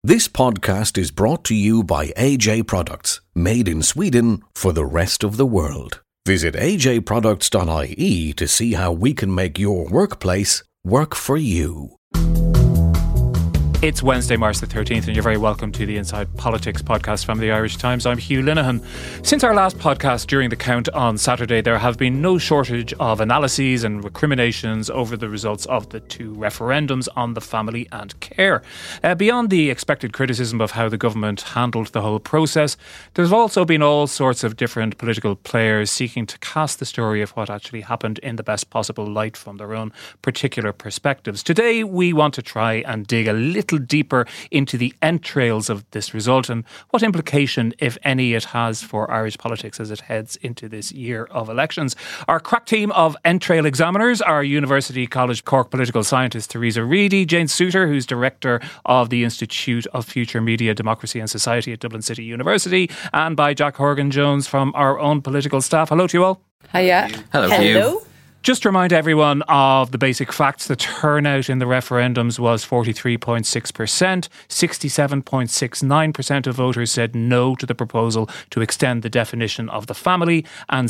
This podcast is brought to you by AJ Products, made in Sweden for the rest of the world. Visit ajproducts.ie to see how we can make your workplace work for you. It's Wednesday, March the 13th, and you're very welcome to the Inside Politics podcast from the Irish Times. I'm Hugh Linehan. Since our last podcast during the count on Saturday, there have been no shortage of analyses and recriminations over the results of the two referendums on the family and care. Beyond the expected criticism of how the government handled the whole process, there's also been all sorts of different political players seeking to cast the story of what actually happened in the best possible light from their own particular perspectives. Today, we want to try and dig a little deeper into the entrails of this result and what implication, if any, it has for Irish politics as it heads into this year of elections. Our crack team of entrail examiners are University College Cork political scientist Theresa Reedy, Jane Souter, who's director of the Institute of Future Media, Democracy and Society at Dublin City University, and by Jack Horgan-Jones from our own political staff. Hello to you all. Hiya. Hello. Just to remind everyone of the basic facts, the turnout in the referendums was 43.6%. 67.69% of voters said no to the proposal to extend the definition of the family, and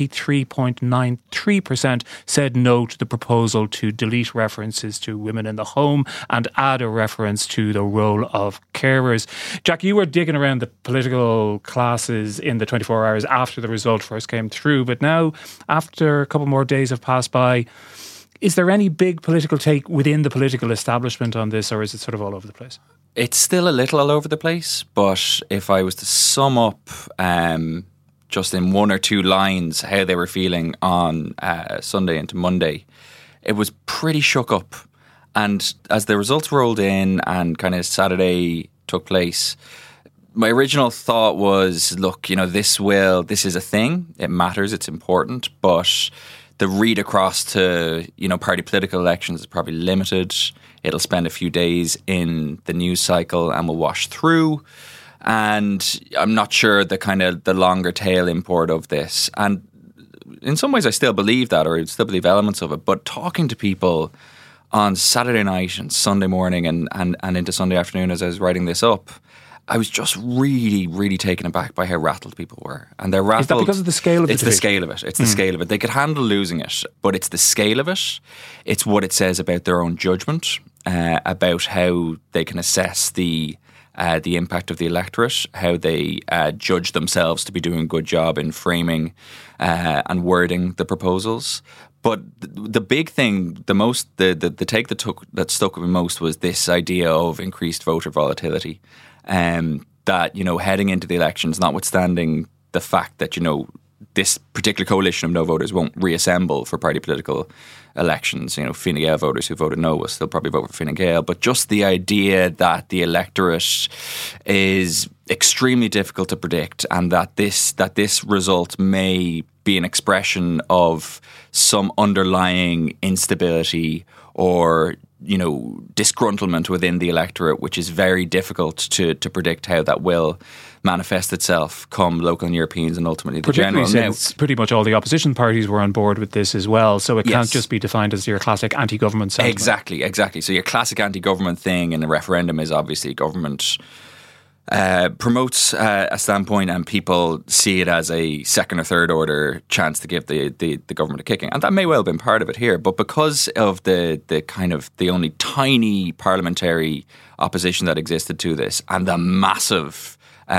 73.93% said no to the proposal to delete references to women in the home and add a reference to the role of carers. Jack, you were digging around the political classes in the 24 hours after the result first came through, but now, after a couple more days have passed by, is there any big political take within the political establishment on this, or is it sort of all over the place? It's still a little all over the place, but if I was to sum up just in one or two lines how they were feeling on Sunday into Monday, it was pretty shook up. And as the results rolled in and kind of Saturday took place, my original thought was, look, you know, this is a thing. It matters. It's important. But the read across to, you know, party political elections is probably limited. It'll spend a few days in the news cycle and will wash through. And I'm not sure the longer tail import of this. And in some ways I still believe that, or I still believe elements of it. But talking to people on Saturday night and Sunday morning and into Sunday afternoon as I was writing this up, I was just really, really taken aback by how rattled people were. And they're rattled. Is that because of the scale of it? It's the scale of it. It's the scale of it. They could handle losing it, but it's the scale of it. It's what it says about their own judgment, about how they can assess the impact of the electorate, how they judge themselves to be doing a good job in framing and wording the proposals. But the big thing, the take that stuck with me most was this idea of increased voter volatility. That, you know, heading into the elections, notwithstanding the fact that, you know, this particular coalition of no voters won't reassemble for party political elections. You know, Fine Gael voters who voted no will still probably vote for Fine Gael. But just the idea that the electorate is extremely difficult to predict, and that this result may be an expression of some underlying instability or, you know, disgruntlement within the electorate, which is very difficult to predict how that will manifest itself come local and Europeans and ultimately the general. Since pretty much all the opposition parties were on board with this as well, so it can't just be defined as your classic anti-government sentiment. Exactly. So your classic anti-government thing in a referendum is obviously government promotes a standpoint and people see it as a second or third order chance to give the government a kicking. And that may well have been part of it here. But because of the kind of the only tiny parliamentary opposition that existed to this and the massive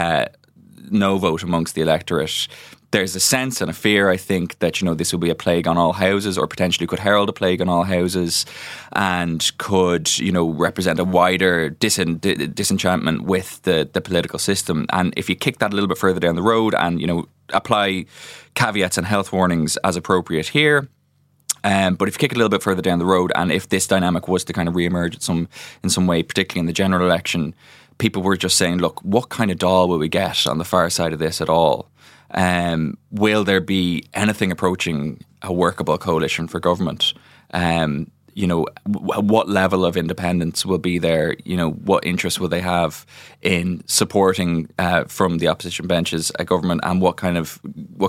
no vote amongst the electorate, there's a sense and a fear, I think, that, you know, this will be a plague on all houses, or potentially could herald a plague on all houses, and could, you know, represent a wider disenchantment with the political system. And if you kick that a little bit further down the road and, you know, apply caveats and health warnings as appropriate here, but if you kick it a little bit further down the road, and if this dynamic was to kind of re-emerge in some way, particularly in the general election, people were just saying, look, what kind of Dáil will we get on the far side of this at all? Will there be anything approaching a workable coalition for government? You know, what level of independence will be there? You know, what interest will they have in supporting from the opposition benches a government, and what kind of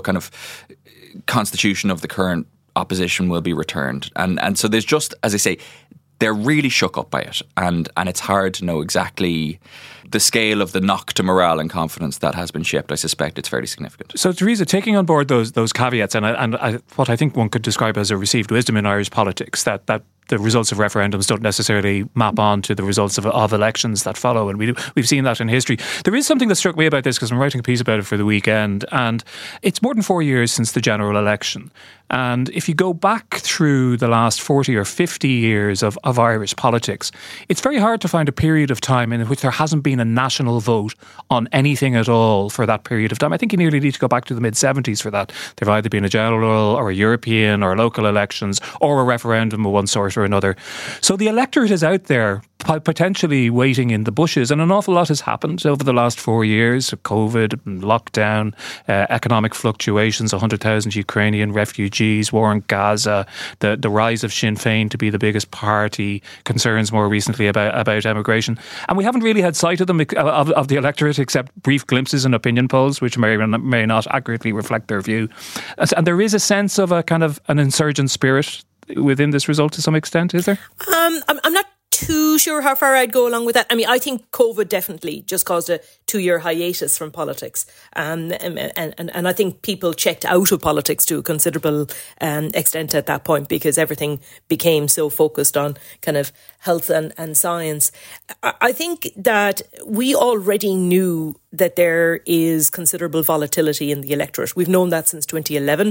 constitution of the current opposition will be returned? And so there's just, as I say, they're really shook up by it, and it's hard to know exactly the scale of the knock to morale and confidence that has been shipped, I suspect it's fairly significant. So, Theresa, taking on board those caveats and what I think one could describe as a received wisdom in Irish politics, that the results of referendums don't necessarily map on to the results of elections that follow, and we've seen that in history. There is something that struck me about this, because I'm writing a piece about it for the weekend, and it's more than 4 years since the general election. And if you go back through the last 40 or 50 years of Irish politics, it's very hard to find a period of time in which there hasn't been a national vote on anything at all for that period of time. I think you nearly need to go back to the mid-70s for that. There've either been a general or a European or local elections or a referendum of one sort or another. So the electorate is out there potentially waiting in the bushes, and an awful lot has happened over the last 4 years. COVID, lockdown, economic fluctuations, 100,000 Ukrainian refugees, war in Gaza, the rise of Sinn Féin to be the biggest party, concerns more recently about immigration. And we haven't really had sight of them, of the electorate, except brief glimpses in opinion polls, which may not accurately reflect their view. And there is a sense of a kind of an insurgent spirit within this result to some extent, is there? I'm not too sure how far I'd go along with that. I mean, I think COVID definitely just caused a 2-year hiatus from politics. And I think people checked out of politics to a considerable extent at that point, because everything became so focused on kind of health and science. I think that we already knew that there is considerable volatility in the electorate. We've known that since 2011.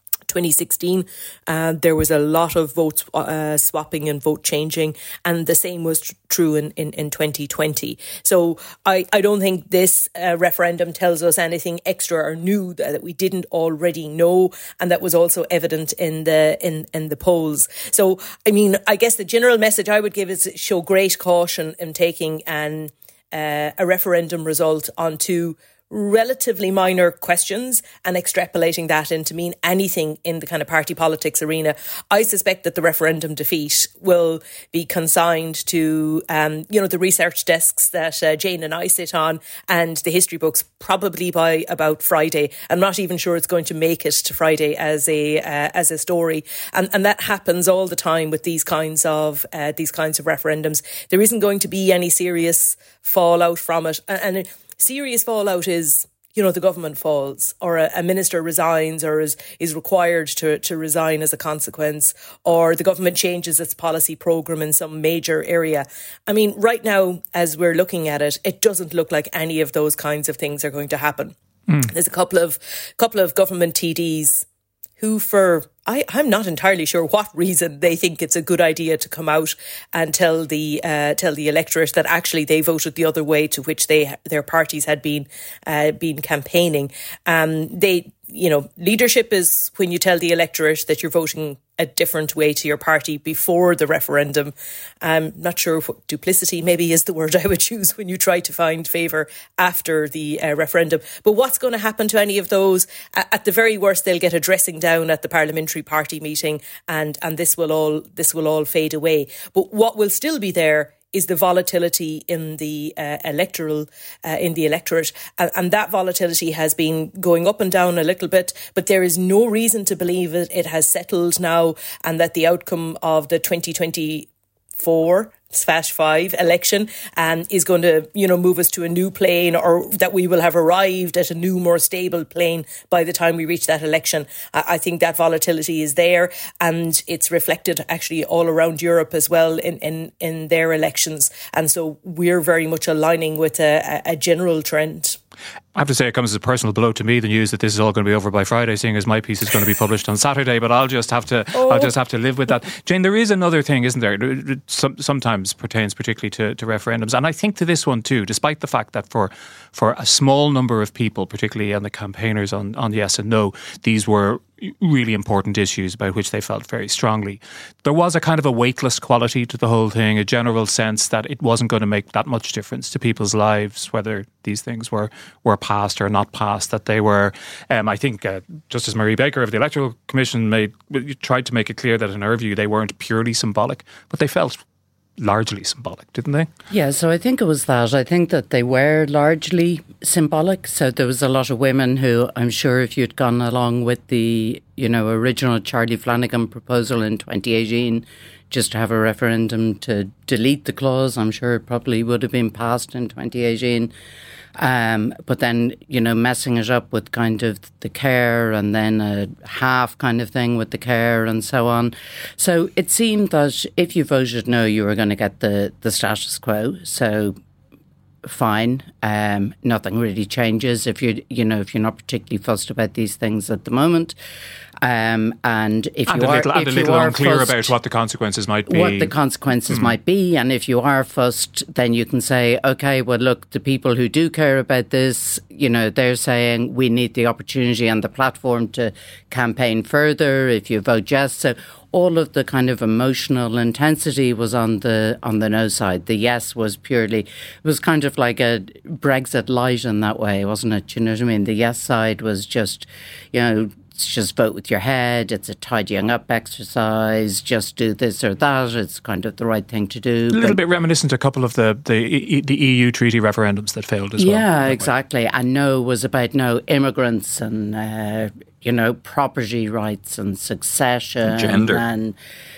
2016, there was a lot of vote swapping and vote changing, and the same was true in 2020. So I don't think this referendum tells us anything extra or new that we didn't already know, and that was also evident in the polls. So I mean, I guess the general message I would give is show great caution in taking a referendum result onto relatively minor questions and extrapolating that into mean anything in the kind of party politics arena. I suspect that the referendum defeat will be consigned to, the research desks that Jane and I sit on, and the history books probably by about Friday. I'm not even sure it's going to make it to Friday as a story, and that happens all the time with these kinds of referendums. There isn't going to be any serious fallout from it, and serious fallout is, the government falls, or a minister resigns, or is required to resign as a consequence, or the government changes its policy programme in some major area. I mean, right now, as we're looking at it, it doesn't look like any of those kinds of things are going to happen. There's a couple of government TDs who, I'm not entirely sure what reason, they think it's a good idea to come out and tell the electorate that actually they voted the other way to which their parties had been campaigning. Leadership is when you tell the electorate that you're voting a different way to your party before the referendum. I'm not sure what duplicity maybe is the word I would choose when you try to find favour after the referendum. But what's going to happen to any of those? At the very worst, they'll get a dressing down at the parliamentary party meeting, and this will all fade away. But what will still be there is the volatility in the electorate, and that volatility has been going up and down a little bit, but there is no reason to believe it has settled now, and that the outcome of the 2024/5 election is going to, move us to a new plane, or that we will have arrived at a new, more stable plane by the time we reach that election. I think that volatility is there, and it's reflected actually all around Europe as well in their elections. And so we're very much aligning with a general trend. I have to say it comes as a personal blow to me, the news that this is all going to be over by Friday, seeing as my piece is going to be published on Saturday, but I'll just have to live with that. Jane, there is another thing, isn't there? Sometimes pertains particularly to referendums, and I think to this one too, despite the fact that for a small number of people, particularly on the campaigners on yes and no, these were really important issues about which they felt very strongly. There was a kind of a weightless quality to the whole thing, a general sense that it wasn't going to make that much difference to people's lives, whether these things were passed or not passed, that they were, I think Justice Marie Baker of the Electoral Commission tried to make it clear that in her view they weren't purely symbolic, but they felt largely symbolic, didn't they? Yeah, so I think it was that. I think that they were largely symbolic. So there was a lot of women who, I'm sure if you'd gone along with the, original Charlie Flanagan proposal in 2018, just to have a referendum to delete the clause. I'm sure it probably would have been passed in 2018. But then, messing it up with kind of the care and then a half kind of thing with the care and so on. So it seemed that if you voted no, you were going to get the status quo. So fine, nothing really changes if you're not particularly fussed about these things at the moment. And if you are a little unclear about what the consequences might be. Might be, and if you are fussed, then you can say, okay, well, look, the people who do care about this, they're saying we need the opportunity and the platform to campaign further if you vote yes. So all of the kind of emotional intensity was on the no side. The yes was it was kind of like a Brexit light in that way, wasn't it? You know what I mean? The yes side was just, just vote with your head. It's a tidying up exercise. Just do this or that. It's kind of the right thing to do. A little bit reminiscent of a couple of the EU treaty referendums that failed as well. Yeah, exactly. And no was about no immigrants and property rights and succession, gender, and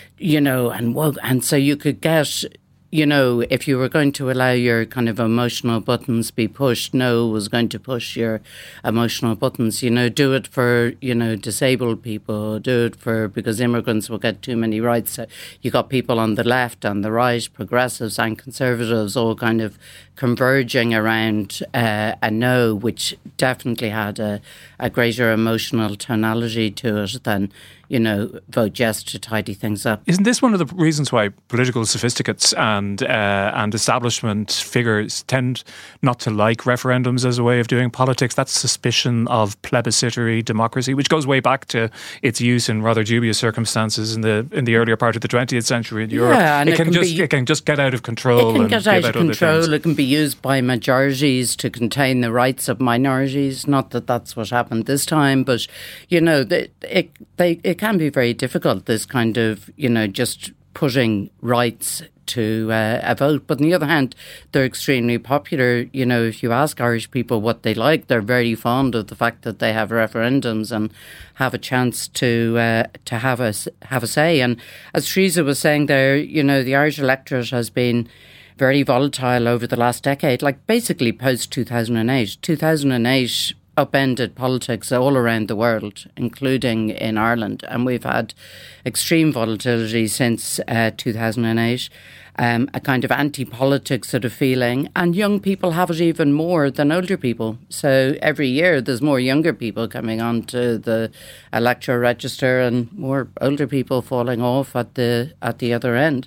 and so you could get. If you were going to allow your kind of emotional buttons be pushed, no was going to push your emotional buttons. Do it for, disabled people, do it because immigrants will get too many rights. So you got people on the left and the right, progressives and conservatives, all kind of converging around a no, which definitely had a greater emotional tonality to it than, vote yes to tidy things up. Isn't this one of the reasons why political sophisticates and establishment figures tend not to like referendums as a way of doing politics? That suspicion of plebiscitary democracy, which goes way back to its use in rather dubious circumstances in the earlier part of the 20th century in Europe. Yeah, and it can just get out of control. It can get out of control. It can be used by majorities to contain the rights of minorities. Not that that's what happened this time, but it can be very difficult, this kind of, just putting rights to a vote. But on the other hand, they're extremely popular. If you ask Irish people what they like, they're very fond of the fact that they have referendums and have a chance to have a say. And as Teresa was saying there, the Irish electorate has been very volatile over the last decade, like basically post 2008. 2008 upended politics all around the world, including in Ireland. And we've had extreme volatility since 2008, a kind of anti-politics sort of feeling. And young people have it even more than older people. So every year there's more younger people coming onto the electoral register and more older people falling off at the other end.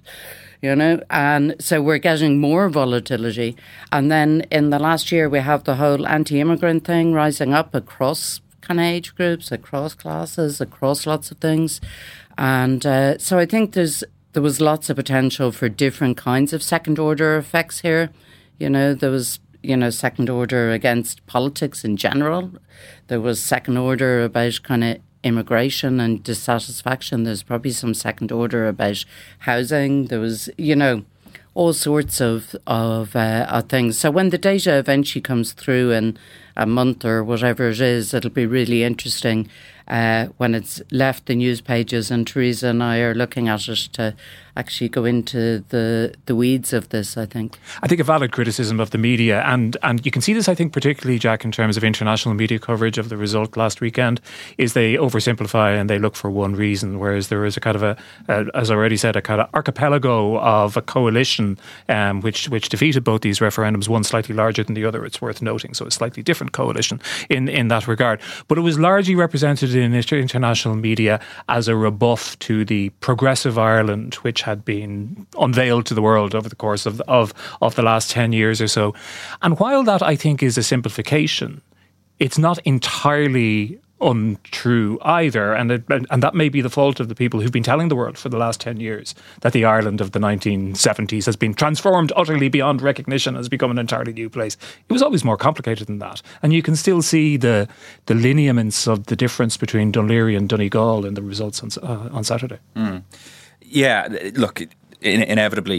And so we're getting more volatility. And then in the last year, we have the whole anti-immigrant thing rising up across kind of age groups, across classes, across lots of things. And so I think there was lots of potential for different kinds of second-order effects here. There was, second order against politics in general. There was second order about kind of immigration and dissatisfaction. There's probably some second order about housing. There was, all sorts of things. So when the data eventually comes through in a month or whatever it is, it'll be really interesting when it's left the news pages, and Teresa and I are looking at it to actually go into the weeds of this, I think. I think a valid criticism of the media, and you can see this, I think, particularly, Jack, in terms of international media coverage of the result last weekend, is they oversimplify and they look for one reason, whereas there is a kind of as I already said, a kind of archipelago of a coalition which defeated both these referendums, one slightly larger than the other, it's worth noting, so a slightly different coalition in that regard. But it was largely represented in international media as a rebuff to the progressive Ireland, which had been unveiled to the world over the course of the last 10 years or so. And while that, I think, is a simplification, it's not entirely untrue either, and that may be the fault of the people who've been telling the world for the last 10 years that the Ireland of the 1970s has been transformed utterly beyond recognition, has become an entirely new place. It was always more complicated than that, and you can still see the lineaments of the difference between Dún Laoghaire and Donegal in the results on Saturday. Yeah, look, inevitably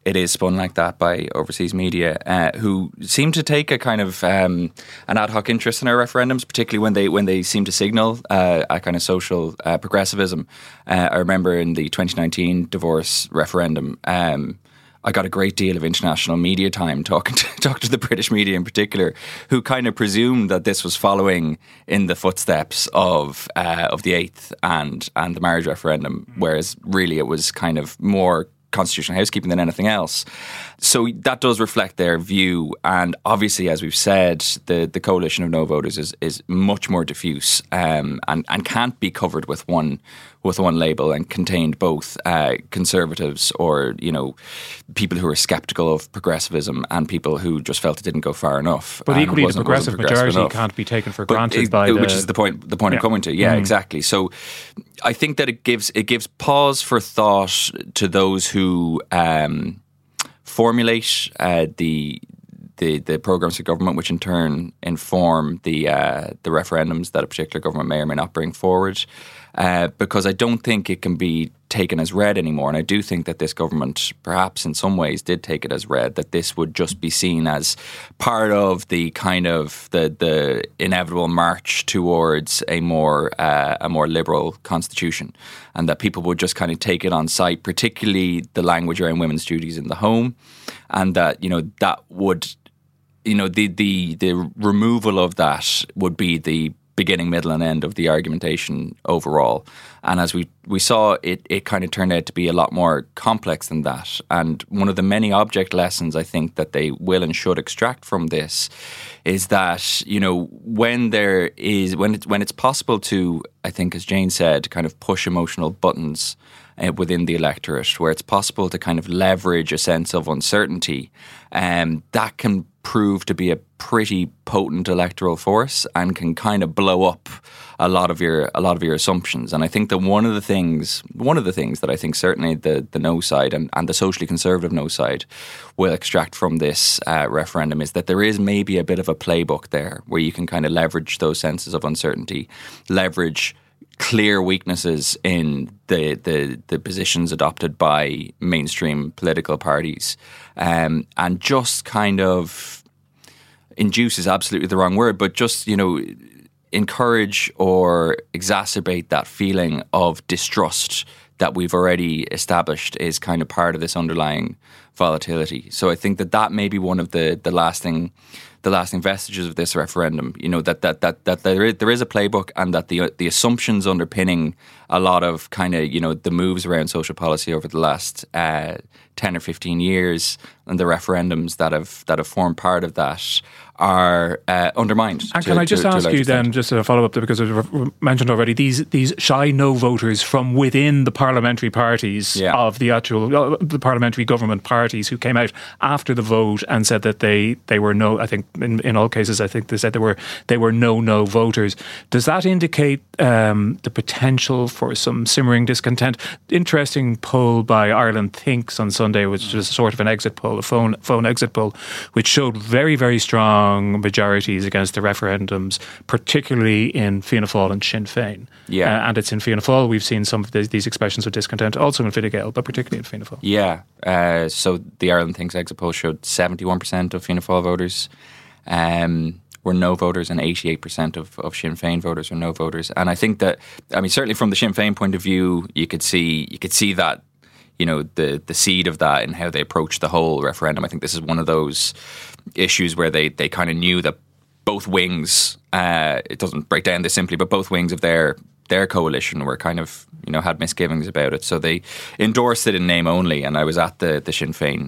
it is spun like that by overseas media, who seem to take a kind of an ad hoc interest in our referendums, particularly when they seem to signal a kind of social progressivism. I remember in the 2019 divorce referendum, I got a great deal of international media time talking to the British media in particular, who kind of presumed that this was following in the footsteps of the 8th and the marriage referendum, whereas really it was kind of more constitutional housekeeping than anything else. So that does reflect their view, and obviously, as we've said, the coalition of no voters is much more diffuse and can't be covered with one label, and contained both conservatives or people who are sceptical of progressivism and people who just felt it didn't go far enough. But equally, the progressive majority enough. Can't be taken for granted which is the point I'm coming to. Yeah, exactly. So I think that it gives pause for thought to those who formulate the programs of government, which in turn inform the referendums that a particular government may or may not bring forward. Because I don't think it can be taken as read anymore. And I do think that this government, perhaps in some ways, did take it as read, that this would just be seen as part of the kind of the inevitable march towards a more liberal constitution, and that people would just kind of take it on sight, particularly the language around women's duties in the home, and that that would the removal of that would be the beginning, middle and end of the argumentation overall. And as we saw, it kind of turned out to be a lot more complex than that. And one of the many object lessons I think that they will and should extract from this is that, when it's possible to, I think as Jane said, kind of push emotional buttons within the electorate, where it's possible to kind of leverage a sense of uncertainty, that can prove to be a pretty potent electoral force and can kind of blow up a lot of your assumptions. And I think that one of the things that I think certainly the no side and the socially conservative no side will extract from this referendum is that there is maybe a bit of a playbook there where you can kind of leverage those senses of uncertainty, leverage clear weaknesses in the positions adopted by mainstream political parties, and just kind of induce is absolutely the wrong word, but just encourage or exacerbate that feeling of distrust that we've already established is kind of part of this underlying volatility. So I think that may be one of the lasting vestiges of this referendum. That there is a playbook, and that the assumptions underpinning a lot of kind of the moves around social policy over the last 10 or 15 years and the referendums that have formed part of that are undermined. And can I just ask you then, just a follow up there, because I've mentioned already these shy no voters from within the parliamentary parties of the actual the parliamentary government parties who came out after the vote and said that they were no. I think in all cases, I think they said they were no voters. Does that indicate the potential for some simmering discontent? Interesting poll by Ireland Thinks on Sunday, which was sort of an exit poll, a phone exit poll, which showed very, very strong majorities against the referendums, particularly in Fianna Fáil and Sinn Féin. Yeah. And it's in Fianna Fáil we've seen some of these expressions of discontent, also in Fine Gael, but particularly in Fianna Fáil. Yeah. So the Ireland Thinks exit poll showed 71% of Fianna Fáil voters were no voters, and 88% of Sinn Féin voters were no voters. And I think that, certainly from the Sinn Féin point of view, you could see that, the seed of that and how they approached the whole referendum. I think this is one of those issues where they kind of knew that both wings, it doesn't break down this simply, but both wings of their coalition were kind of, had misgivings about it. So they endorsed it in name only. And I was at the Sinn Féin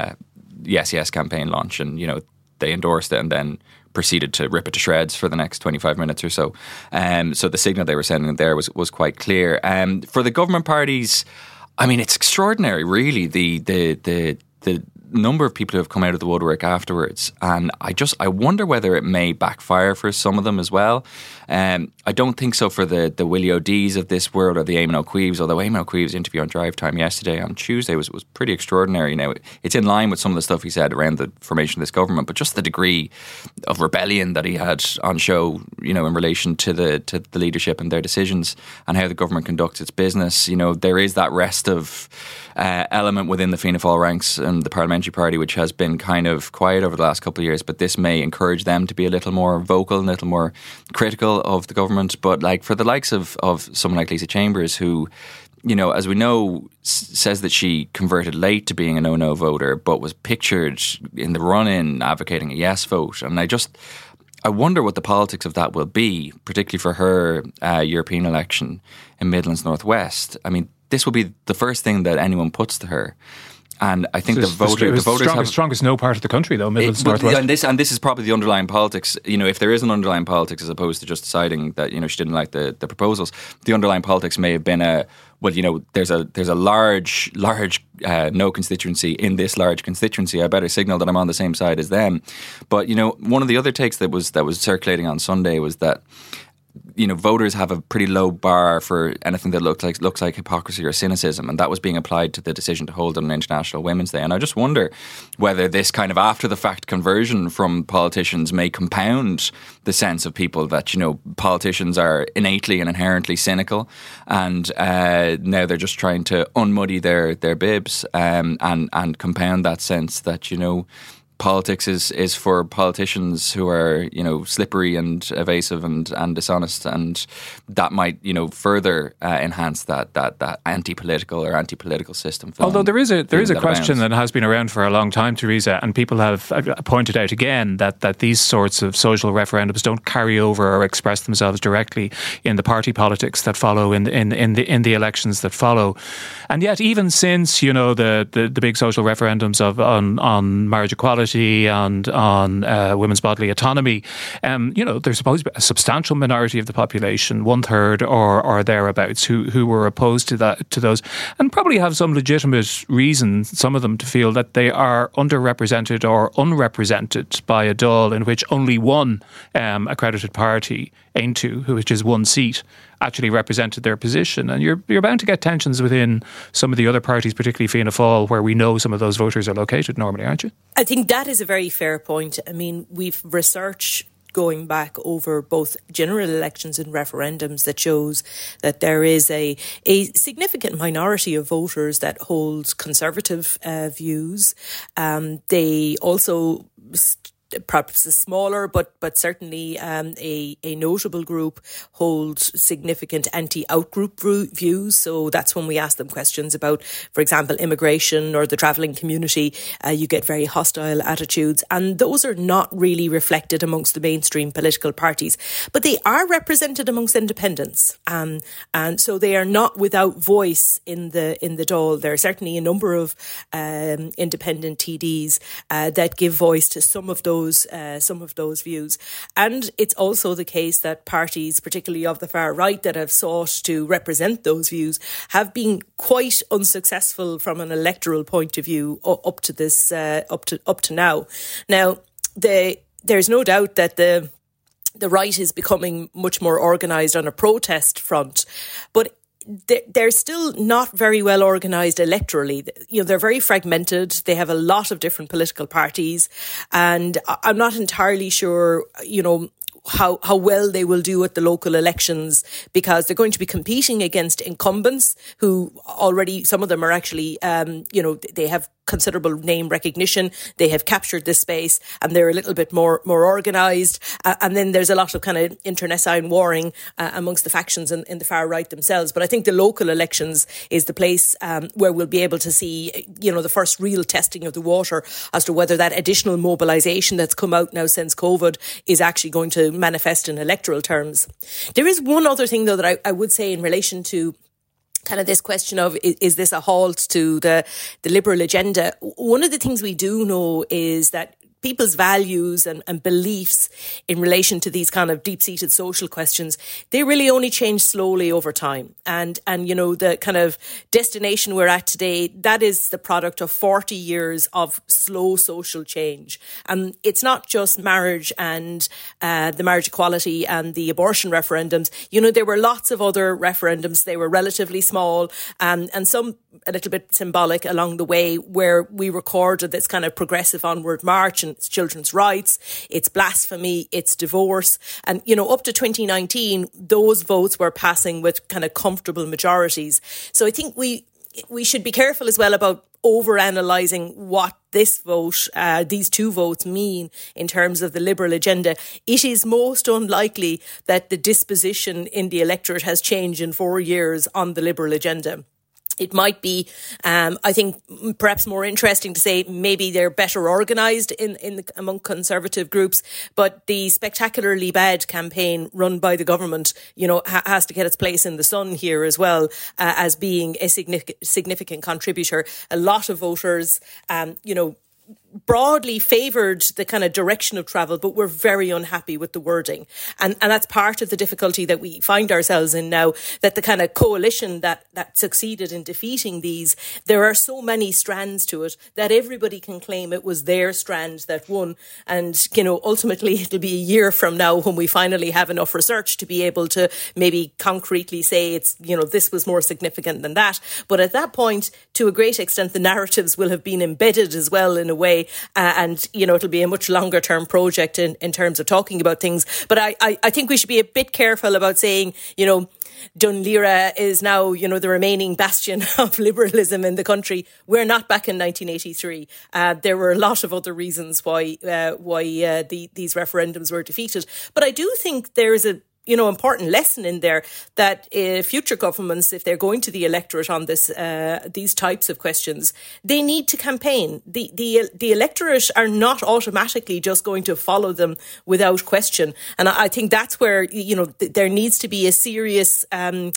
Yes campaign launch, and, they endorsed it and then proceeded to rip it to shreds for the next 25 minutes or so. So the signal they were sending there was quite clear. For the government parties, it's extraordinary, really, the number of people who have come out of the woodwork afterwards, and I wonder whether it may backfire for some of them as well. I don't think so for the Willie O'Dees of this world or the Eamon O'Queeves, although Eamon O'Queeve's interview on Drive Time yesterday on Tuesday was pretty extraordinary. Now, it's in line with some of the stuff he said around the formation of this government, but just the degree of rebellion that he had on show, in relation to the leadership and their decisions and how the government conducts its business. There is that restive element within the Fianna Fáil ranks and the parliamentary party, which has been kind of quiet over the last couple of years, but this may encourage them to be a little more vocal and a little more critical of the government. But like for the likes of someone like Lisa Chambers, who, as we know, says that she converted late to being a no-no voter, but was pictured in the run-in advocating a yes vote. And I wonder what the politics of that will be, particularly for her European election in Midlands North West. I mean, this will be the first thing that anyone puts to her. And I think the voters have strongest no part of the country, though, Midlands North West. And this is probably the underlying politics. If there is an underlying politics, as opposed to just deciding that she didn't like the proposals, the underlying politics may have been there's a large no constituency in this large constituency. I better signal that I'm on the same side as them. But one of the other takes that was circulating on Sunday was that voters have a pretty low bar for anything that looks like hypocrisy or cynicism, and that was being applied to the decision to hold an International Women's Day. And I just wonder whether this kind of after-the-fact conversion from politicians may compound the sense of people that politicians are innately and inherently cynical, and now they're just trying to unmuddy their bibs and compound that sense that politics is for politicians who are, slippery and evasive and dishonest, and that might, further enhance that anti-political or anti-political system. Although there is a question that has been around for a long time, Teresa, and people have pointed out again that these sorts of social referendums don't carry over or express themselves directly in the party politics that follow in the elections that follow. And yet, even since the big social referendums on marriage equality and on women's bodily autonomy, there's supposed to be a substantial minority of the population, 1/3 or thereabouts, who were opposed to those, and probably have some legitimate reason, some of them, to feel that they are underrepresented or unrepresented by a Dáil in which only one accredited party, Aontú, which is one seat, actually represented their position. And you're bound to get tensions within some of the other parties, particularly Fianna Fáil, where we know some of those voters are located normally, aren't you? I think that is a very fair point. I mean, we've research going back over both general elections and referendums that shows that there is a significant minority of voters that hold conservative views. They also perhaps a smaller but certainly a notable group hold significant anti-out-group views. So that's when we ask them questions about, for example, immigration or the travelling community, you get very hostile attitudes, and those are not really reflected amongst the mainstream political parties, but they are represented amongst independents, and so they are not without voice in the Dáil. There are certainly a number of independent TDs that give voice to some of those views. And it's also the case that parties, particularly of the far right, that have sought to represent those views have been quite unsuccessful from an electoral point of view up to this up to now. Now, there's no doubt that the right is becoming much more organised on a protest front, but they're still not very well organised electorally. They're very fragmented. They have a lot of different political parties, and I'm not entirely sure, how well they will do at the local elections, because they're going to be competing against incumbents who already, some of them are actually, they have considerable name recognition. They have captured this space and they're a little bit more organised. And then there's a lot of kind of internecine warring amongst the factions in the far right themselves. But I think the local elections is the place where we'll be able to see, the first real testing of the water as to whether that additional mobilisation that's come out now since COVID is actually going to manifest in electoral terms. There is one other thing, though, that I would say in relation to kind of this question of, is this a halt to the Liberal agenda? One of the things we do know is that people's values and beliefs in relation to these kind of deep-seated social questions, they really only change slowly over time. And the kind of destination we're at today, that is the product of 40 years of slow social change. And it's not just marriage and the marriage equality and the abortion referendums. There were lots of other referendums. They were relatively small and some a little bit symbolic along the way, where we recorded this kind of progressive onward march, and it's children's rights, it's blasphemy, it's divorce. And, up to 2019, those votes were passing with kind of comfortable majorities. So I think we should be careful as well about overanalyzing what this vote, these two votes mean in terms of the Liberal agenda. It is most unlikely that the disposition in the electorate has changed in 4 years on the Liberal agenda. It might be, I think, perhaps more interesting to say maybe they're better organised among Conservative groups, but the spectacularly bad campaign run by the government, has to get its place in the sun here as well, as being a significant contributor. A lot of voters, broadly favoured the kind of direction of travel, but we're very unhappy with the wording. And that's part of the difficulty that we find ourselves in now, that the kind of coalition that succeeded in defeating these, there are so many strands to it that everybody can claim it was their strand that won. And, ultimately it'll be a year from now when we finally have enough research to be able to maybe concretely say it's, this was more significant than that. But at that point, to a great extent, the narratives will have been embedded as well in a way. And it'll be a much longer term project in terms of talking about things. But I think we should be a bit careful about saying, Dún Laoghaire is now, the remaining bastion of liberalism in the country. We're not back in 1983. There were a lot of other reasons why these referendums were defeated. But I do think there's a important lesson in there that future governments, if they're going to the electorate on these types of questions, they need to campaign. The electorate are not automatically just going to follow them without question. And I think that's where, there needs to be a serious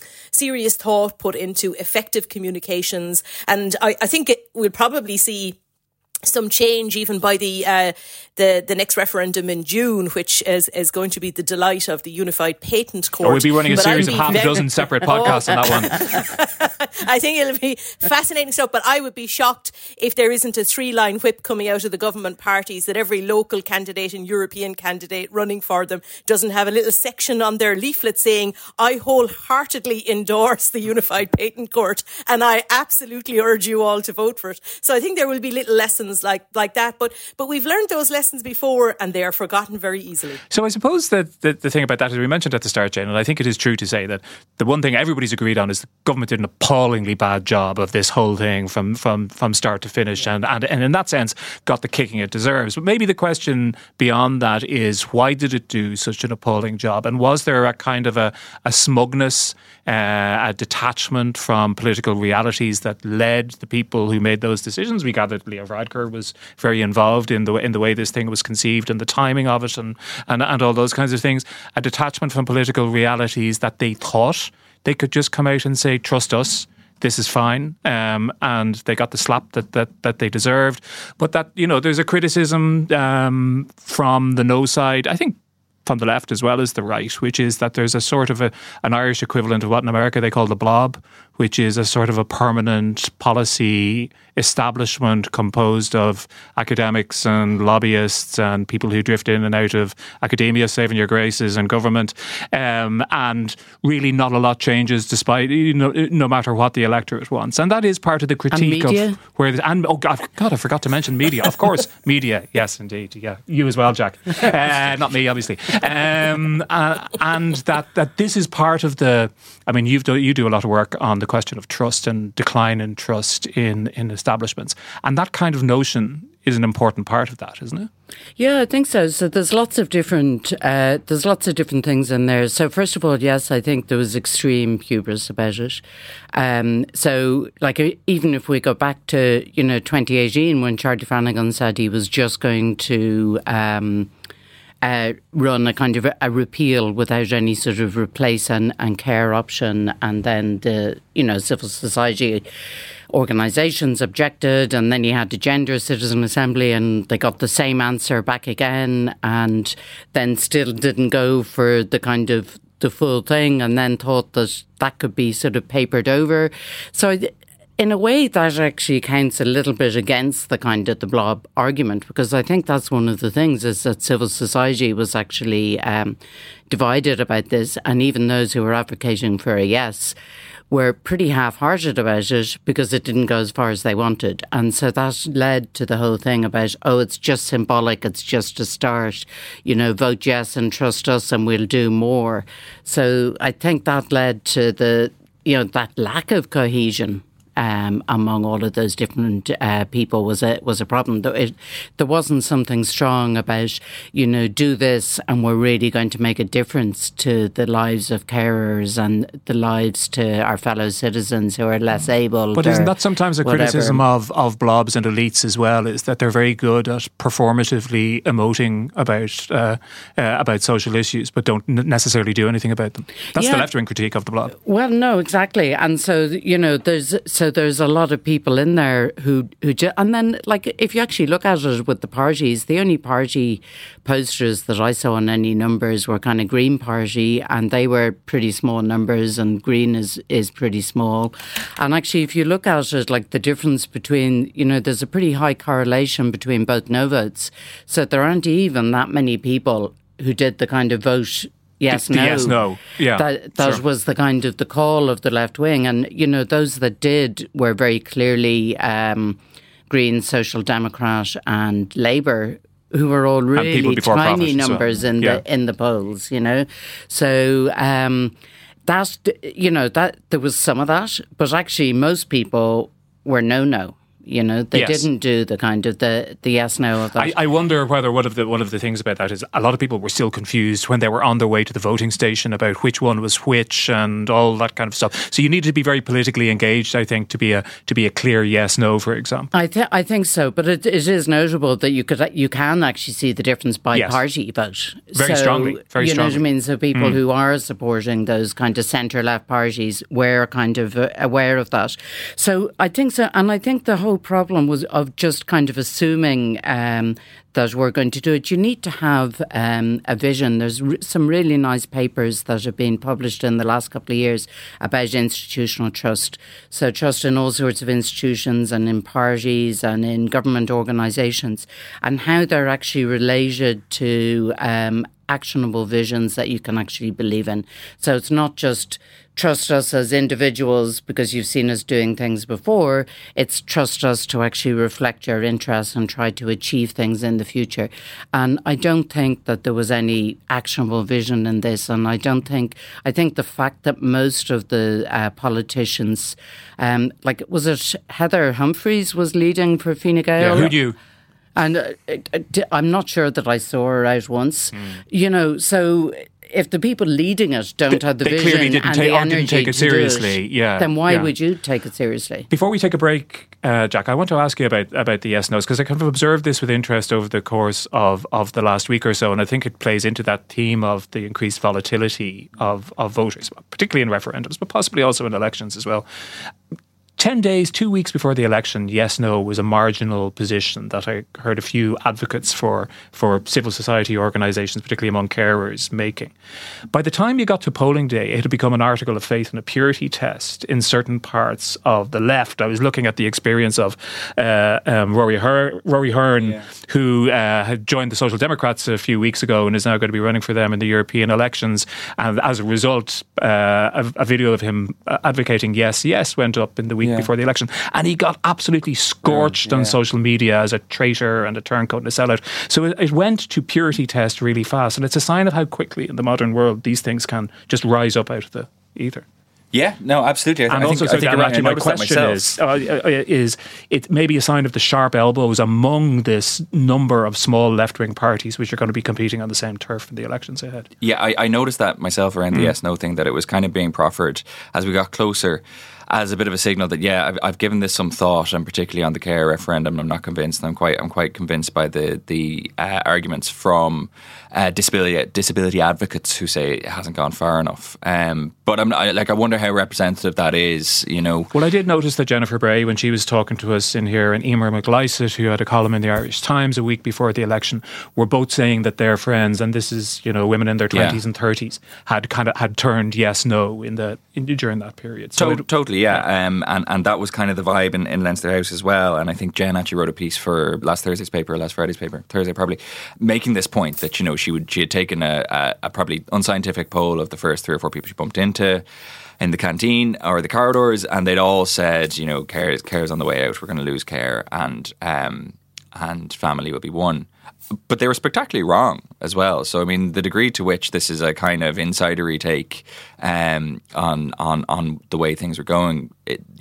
thought put into effective communications. And I think we'll probably see some change even by the next referendum in June, which is going to be the delight of the Unified Patent Court. We'll be running a series of half a dozen separate podcasts on that one. I think it'll be fascinating stuff, but I would be shocked if there isn't a 3-line whip coming out of the government parties that every local candidate and European candidate running for them doesn't have a little section on their leaflet saying, I wholeheartedly endorse the Unified Patent Court and I absolutely urge you all to vote for it. So I think there will be little lessons like that, but we've learned those lessons before and they are forgotten very easily. So I suppose that the thing about that is we mentioned at the start, Jane, and I think it is true to say that the one thing everybody's agreed on is the government did an appallingly bad job of this whole thing from start to finish and in that sense got the kicking it deserves. But maybe the question beyond that is, why did it do such an appalling job? And was there a kind of a smugness, a detachment from political realities that led the people who made those decisions? We gathered Leo Varadkar was very involved in the way this thing was conceived and the timing of it and all those kinds of things. A detachment from political realities that they thought they could just come out and say, trust us, this is fine, and they got the slap that they deserved. But that, there's a criticism from the no side, I think from the left as well as the right, which is that there's a sort of an Irish equivalent of what in America they call the blob, which is a sort of a permanent policy establishment composed of academics and lobbyists and people who drift in and out of academia, saving your graces, and government, and really not a lot changes despite no matter what the electorate wants. And that is part of the critique of where oh God, I forgot to mention media. Of course, media. Yes, indeed. Yeah, you as well, Jack. Not me, obviously. And that this is part of the. I mean, you do a lot of work on the question of trust and decline in trust in establishments, and that kind of notion is an important part of that, isn't it? Yeah, I think so. So there's lots of different things in there. So first of all, yes, I think there was extreme hubris about it. So like even if we go back to 2018 when Charlie Flanagan said he was just going to run a kind of a repeal without any sort of replace and care option, and then the civil society organisations objected, and then you had the Gender Citizen Assembly, and they got the same answer back again, and then still didn't go for the full thing, and then thought that could be sort of papered over. So in a way, that actually counts a little bit against the the blob argument, because I think that's one of the things, is that civil society was actually divided about this, and even those who were advocating for a yes were pretty half-hearted about it because it didn't go as far as they wanted. And so that led to the whole thing about, it's just symbolic, it's just a start, vote yes and trust us and we'll do more. So I think that led to that lack of cohesion among all of those different people was a problem. There wasn't something strong about, do this and we're really going to make a difference to the lives of carers and the lives to our fellow citizens who are less able. But isn't that sometimes a criticism of blobs and elites as well, is that they're very good at performatively emoting about social issues but don't necessarily do anything about them? That's the left-wing critique of the blob. Well, no, exactly. And so, there's a lot of people in there who and then, if you actually look at it with the parties, the only party posters that I saw on any numbers were kind of Green Party, and they were pretty small numbers, and Green is pretty small. And actually, if you look at it, the difference between, there's a pretty high correlation between both no votes. So there aren't even that many people who did the kind of vote yes, no. Yes, no. Yeah. That was the the call of the left wing. And, those that did were very clearly Green, Social Democrat and Labour, who were all really tiny numbers in the polls, So that there was some of that, but actually most people were no. They didn't do the the yes no of that. I wonder whether one of the things about that is a lot of people were still confused when they were on their way to the voting station about which one was which and all that kind of stuff. So you need to be very politically engaged, I think, to be a clear yes no, for example. I think so, but it is notable that you can actually see the difference by party vote. Very strongly. Very strongly. You know what I mean? So people who are supporting those centre left parties were aware of that. So I think so, and I think the whole problem was of just assuming that we're going to do it. You need to have a vision. There's some really nice papers that have been published in the last couple of years about institutional trust. So trust in all sorts of institutions and in parties and in government organisations, and how they're actually related to actionable visions that you can actually believe in. So it's not just trust us as individuals because you've seen us doing things before. It's trust us to actually reflect your interests and try to achieve things in the future. And I don't think that there was any actionable vision in this. And I think the fact that most of the politicians, was it Heather Humphreys was leading for Fine Gael? Yeah, who knew? And I'm not sure that I saw her out once. So if the people leading it don't have the vision and the energy didn't take it seriously, then why would you take it seriously? Before we take a break, Jack, I want to ask you about the yes-nos, because I kind of observed this with interest over the course of the last week or so, and I think it plays into that theme of the increased volatility of voters, particularly in referendums, but possibly also in elections as well. 10 days, 2 weeks before the election, yes-no was a marginal position that I heard a few advocates for civil society organisations, particularly among carers, making. By the time you got to polling day, it had become an article of faith and a purity test in certain parts of the left. I was looking at the experience of Rory Hearn, who had joined the Social Democrats a few weeks ago and is now going to be running for them in the European elections. And as a result, a video of him advocating yes went up in the week before the election, and he got absolutely scorched on social media as a traitor and a turncoat and a sellout. So it went to purity test really fast, and it's a sign of how quickly in the modern world these things can just rise up out of the ether. Yeah, no, absolutely. And also, my question is it may be a sign of the sharp elbows among this number of small left-wing parties which are going to be competing on the same turf in the elections ahead. Yeah, I noticed that myself around the yes-no thing, that it was kind of being proffered as we got closer. as a bit of a signal that, yeah, I've given this some thought, and particularly on the care referendum, I'm not convinced. I'm quite convinced by the arguments from disability advocates who say it hasn't gone far enough. But I wonder how representative that is. Well, I did notice that Jennifer Bray, when she was talking to us in here, and Emer McLysaght, who had a column in the Irish Times a week before the election, were both saying that their friends, and this is women in their 20s and 30s, had turned yes no during that period. So totally, yeah. And that was kind of the vibe in Leinster House as well. And I think Jen actually wrote a piece for last Friday's paper, Thursday probably, making this point that she had taken a probably unscientific poll of the first 3 or 4 people she bumped into in the canteen or the corridors, and they'd all said, care's on the way out, we're going to lose care, and family will be one. But they were spectacularly wrong as well. So, I mean, the degree to which this is a kind of insidery take on the way things are going,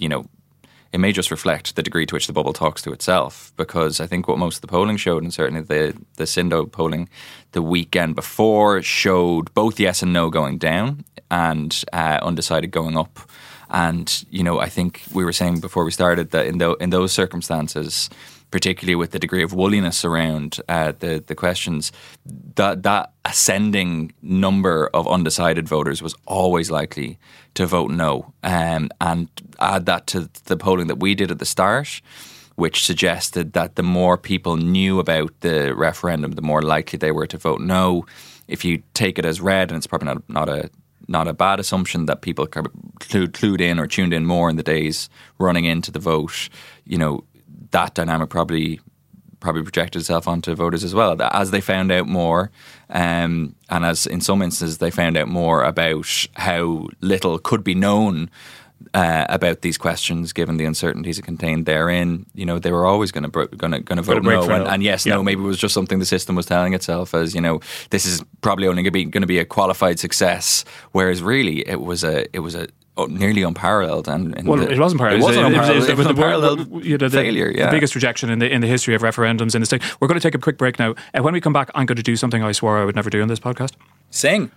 it may just reflect the degree to which the bubble talks to itself. Because I think what most of the polling showed, and certainly the Sindo polling the weekend before, showed both yes and no going down and undecided going up. And, I think we were saying before we started that in those circumstances, particularly with the degree of woolliness around the questions, that ascending number of undecided voters was always likely to vote no. And add that to the polling that we did at the start, which suggested that the more people knew about the referendum, the more likely they were to vote no. If you take it as read, and it's probably not a bad assumption that people clued in or tuned in more in the days running into the vote, that dynamic probably projected itself onto voters as well, as they found out more, and as in some instances they found out more about how little could be known about these questions, given the uncertainties it contained therein. They were always going to vote no, and yes, no, maybe it was just something the system was telling itself as, this is probably only going to be a qualified success, whereas really it was a nearly unparalleled, and it wasn't parallel. It was unparalleled failure. The biggest rejection in the history of referendums in the state. We're going to take a quick break now. When we come back, I'm going to do something I swore I would never do on this podcast. Sing.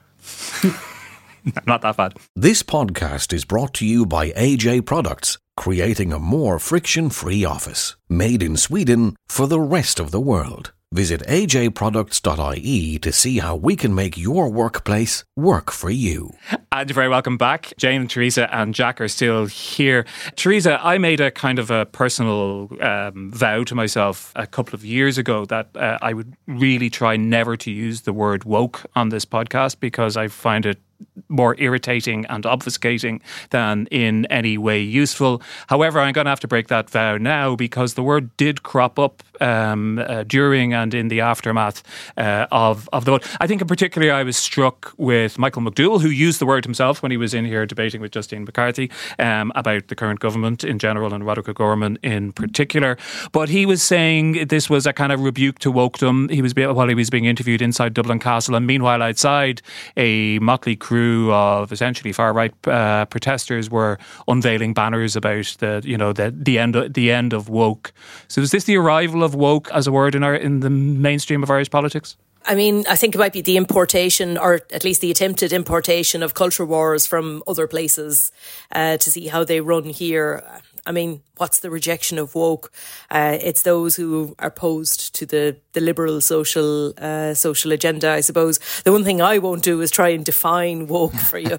Not that bad. This podcast is brought to you by AJ Products, creating a more friction-free office, made in Sweden for the rest of the world. Visit ajproducts.ie to see how we can make your workplace work for you. And you're very welcome back. Jane, Teresa and Jack are still here. Teresa, I made a kind of a personal vow to myself a couple of years ago that I would really try never to use the word woke on this podcast, because I find it more irritating and obfuscating than in any way useful. However, I'm going to have to break that vow now, because the word did crop up during and in the aftermath of the vote. I think in particular I was struck with Michael McDowell, who used the word himself when he was in here debating with Justine McCarthy about the current government in general and Roderick O'Gorman in particular. But he was saying this was a kind of rebuke to wokedom. He was being interviewed inside Dublin Castle, and meanwhile outside, a motley crew of essentially far-right protesters were unveiling banners about the end of woke. So is this the arrival of woke as a word in the mainstream of Irish politics? I mean, I think it might be the importation, or at least the attempted importation, of culture wars from other places to see how they run here. I mean, what's the rejection of woke? It's those who are opposed to the liberal social agenda, I suppose. The one thing I won't do is try and define woke for you.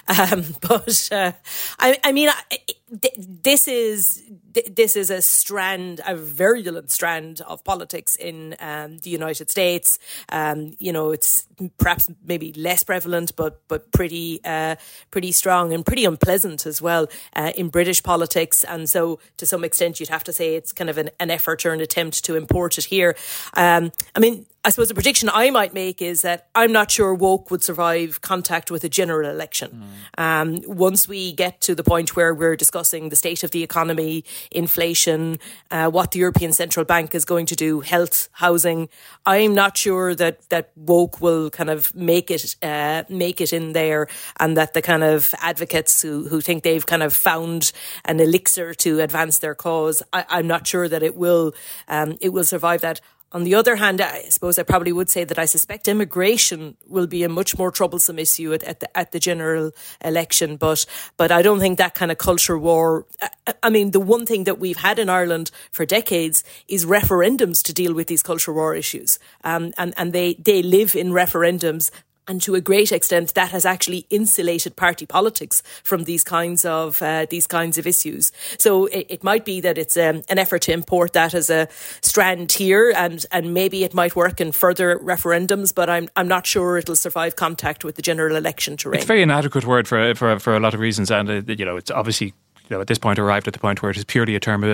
This is a virulent strand of politics in the United States. It's perhaps maybe less prevalent, but pretty strong and pretty unpleasant as well in British politics. And so, to some extent, you'd have to say it's kind of an effort or an attempt to import it here. I suppose the prediction I might make is that I'm not sure woke would survive contact with a general election. Once we get to the point where we're discussing the state of the economy, inflation, what the European Central Bank is going to do, health, housing, I'm not sure that woke will kind of make it in there, and that the kind of advocates who think they've kind of found an elixir to advance their cause, I'm not sure that it will survive that. On the other hand, I suppose I probably would say that I suspect immigration will be a much more troublesome issue at the general election. But I don't think that kind of culture war. I mean, the one thing that we've had in Ireland for decades is referendums to deal with these culture war issues, and they live in referendums. And to a great extent, that has actually insulated party politics from these kinds of issues. So it might be that it's an effort to import that as a strand here, and maybe it might work in further referendums. But I'm not sure it'll survive contact with the general election terrain. It's a very inadequate word for a lot of reasons, and it's obviously, at this point arrived at the point where it is purely a term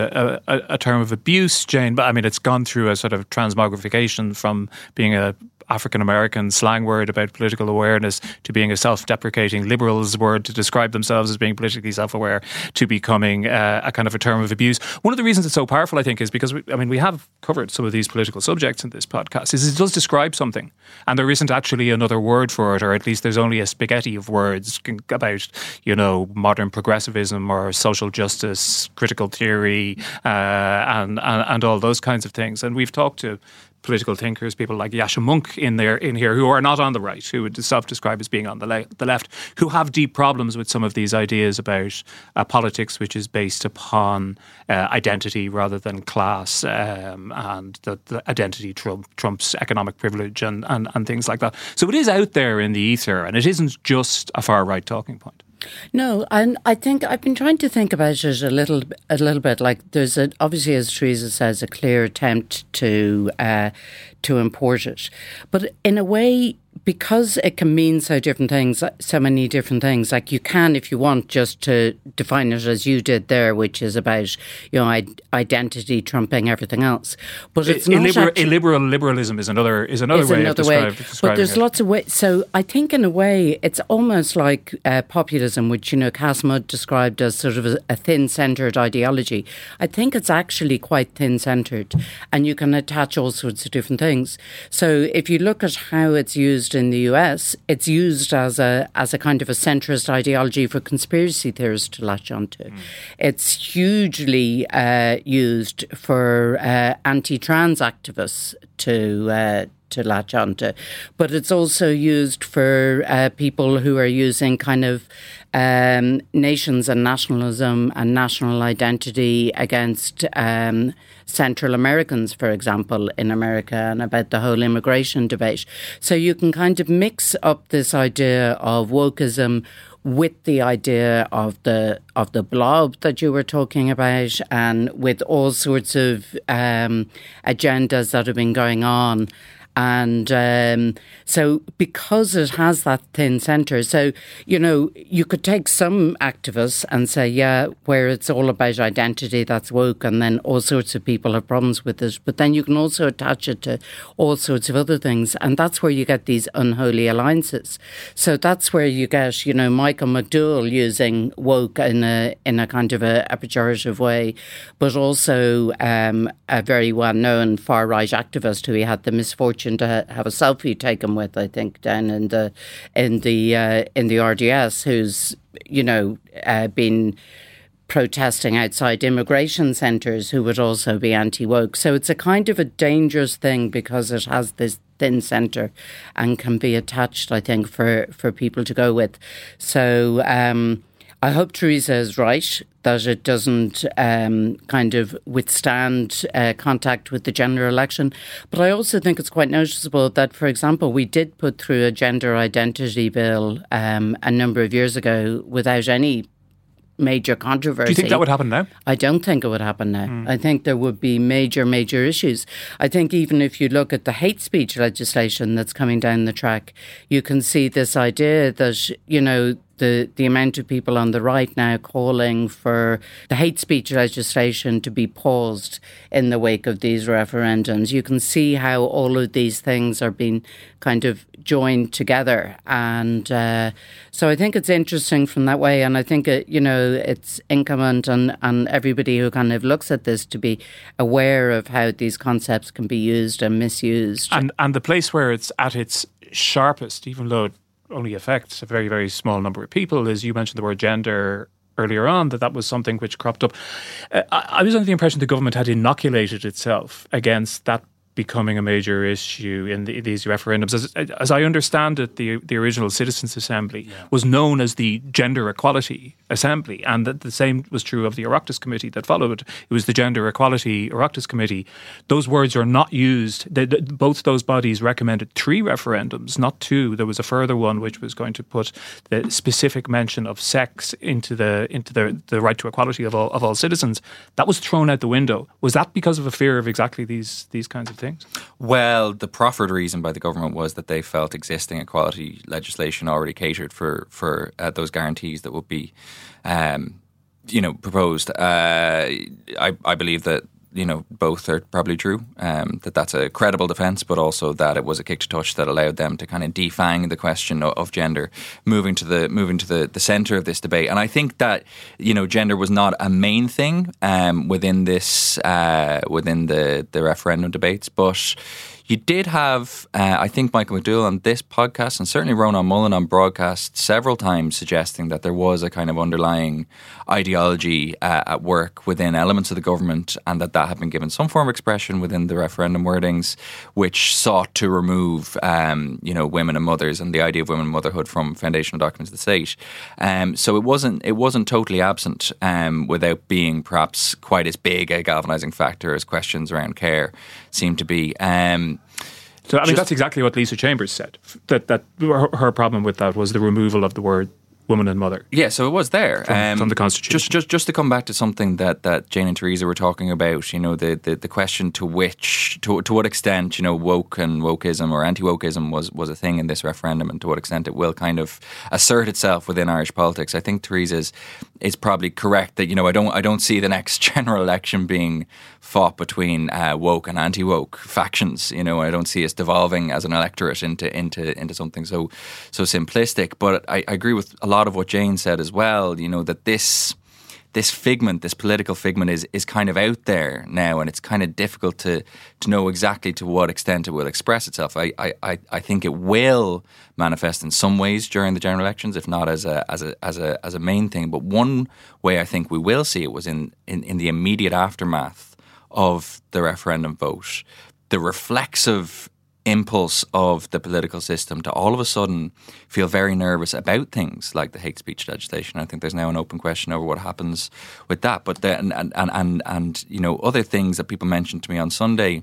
of abuse, Jane. But I mean, it's gone through a sort of transmogrification from being a African-American slang word about political awareness to being a self-deprecating liberals word to describe themselves as being politically self-aware to becoming a kind of a term of abuse. One of the reasons it's so powerful, I think, is because we have covered some of these political subjects in this podcast, is it does describe something and there isn't actually another word for it, or at least there's only a spaghetti of words about, modern progressivism or social justice, critical theory, and all those kinds of things. And we've talked to political thinkers, people like Yascha Mounk in here, who are not on the right, who would self-describe as being on the left, who have deep problems with some of these ideas about politics, which is based upon identity rather than class, and the identity trumps economic privilege and things like that. So it is out there in the ether, and it isn't just a far-right talking point. No, and I think I've been trying to think about it a little bit. Like there's obviously, as Teresa says, a clear attempt to import it, but in a way, because it can mean so many different things. Like you can, if you want, just to define it as you did there, which is about identity trumping everything else. But it's liberalism is another way of describing But there's it. lots of ways. So I think in a way it's almost like populism, which Casimud described as sort of a thin-centred ideology. I think it's actually quite thin-centred, and you can attach all sorts of different things. So if you look at how it's used in the US, it's used as a kind of a centrist ideology for conspiracy theorists to latch onto. It's hugely used for anti-trans activists to latch onto, but it's also used for people who are using kind of nations and nationalism and national identity against Central Americans, for example, in America, and about the whole immigration debate. So you can kind of mix up this idea of wokeism with the idea of the blob that you were talking about, and with all sorts of agendas that have been going on. And so because it has that thin centre, so, you could take some activists and say, yeah, where it's all about identity, that's woke, and then all sorts of people have problems with it. But then you can also attach it to all sorts of other things. And that's where you get these unholy alliances. So that's where you get, Michael McDowell using woke in a kind of a pejorative way, but also a very well-known far-right activist who he had the misfortune to have a selfie taken with, I think, down in the RDS, who's been protesting outside immigration centres, who would also be anti-woke. So it's a kind of a dangerous thing because it has this thin centre and can be attached, I think, for people to go with. So I hope Teresa is right, that it doesn't kind of withstand contact with the general election. But I also think it's quite noticeable that, for example, we did put through a gender identity bill a number of years ago without any major controversy. Do you think that would happen now? I don't think it would happen now. I think there would be major issues. I think even if you look at the hate speech legislation that's coming down the track, you can see this idea that, the amount of people on the right now calling for the hate speech legislation to be paused in the wake of these referendums. You can see how all of these things are being kind of joined together. And so I think it's interesting from that way. And I think, it's incumbent on everybody who kind of looks at this to be aware of how these concepts can be used and misused. And the place where it's at its sharpest, even though it only affects a very, very small number of people, is, you mentioned the word gender earlier on, that was something which cropped up. I was under the impression the government had inoculated itself against that becoming a major issue in these referendums. As I understand it, the original Citizens' Assembly was known as the Gender Equality Assembly, and that the same was true of the Oireachtas Committee that followed. It was the Gender Equality Oireachtas Committee. Those words are not used. Both those bodies recommended 3 referendums, not 2. There was a further one which was going to put the specific mention of sex into the right to equality of all citizens. That was thrown out the window. Was that because of a fear of exactly these kinds of things? Well, the proffered reason by the government was that they felt existing equality legislation already catered for those guarantees that would be, proposed. I believe that both are probably true. That's a credible defence, but also that it was a kick to touch that allowed them to kind of defang the question of gender, moving to the centre of this debate. And I think that gender was not a main thing within this within the referendum debates, but you did have, I think, Michael McDowell on this podcast, and certainly Ronan Mullen on broadcast several times, suggesting that there was a kind of underlying ideology at work within elements of the government, and that had been given some form of expression within the referendum wordings, which sought to remove, women and mothers and the idea of women and motherhood from foundational documents of the state. So it wasn't totally absent, without being perhaps quite as big a galvanising factor as questions around care seem to be. So, that's exactly what Lisa Chambers said. That her problem with that was the removal of the word woman and mother. Yeah, so it was there from the Constitution. Just to come back to something that Jane and Teresa were talking about, the question to what extent woke and wokeism or anti-wokeism was a thing in this referendum, and to what extent it will kind of assert itself within Irish politics. I think Teresa is probably correct that I don't see the next general election being fought between woke and anti-woke factions. I don't see us devolving as an electorate into something so simplistic. But I agree with a lot of what Jane said as well. That this figment, this political figment, is kind of out there now, and it's kind of difficult to know exactly to what extent it will express itself. I think it will manifest in some ways during the general elections, if not as a main thing. But one way I think we will see it was in the immediate aftermath of the referendum vote, the reflexive impulse of the political system to all of a sudden feel very nervous about things like the hate speech legislation. I think there's now an open question over what happens with that. But then, and other things that people mentioned to me on Sunday,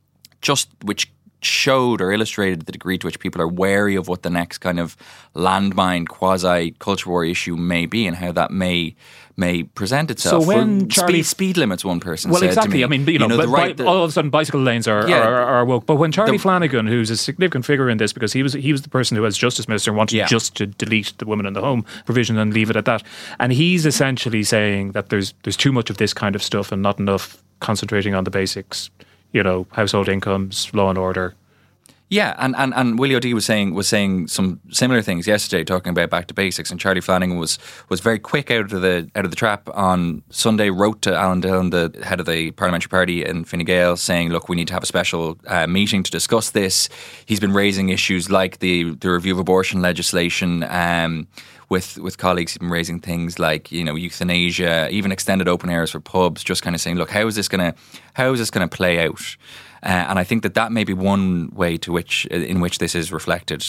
just which showed or illustrated the degree to which people are wary of what the next kind of landmine quasi-culture war issue may be, and how that may present itself. So when speed limits, one person said exactly. to me, all of a sudden bicycle lanes are woke. But when Charlie Flanagan, who's a significant figure in this, because he was the person who, as Justice Minister, wanted just to delete the women in the home provision and leave it at that, and he's essentially saying that there's too much of this kind of stuff and not enough concentrating on the basics. Household incomes, law and order. Yeah, and Willie O'D was saying some similar things yesterday, talking about back to basics. And Charlie Flanagan was very quick out of the trap on Sunday. Wrote to Alan Dillon, the head of the parliamentary party in Fine Gael, saying, "Look, we need to have a special meeting to discuss this." He's been raising issues like the review of abortion legislation. With colleagues, he's been raising things like euthanasia, even extended open areas for pubs. Just kind of saying, "Look, how is this going to play out?" And I think that may be one way in which this is reflected.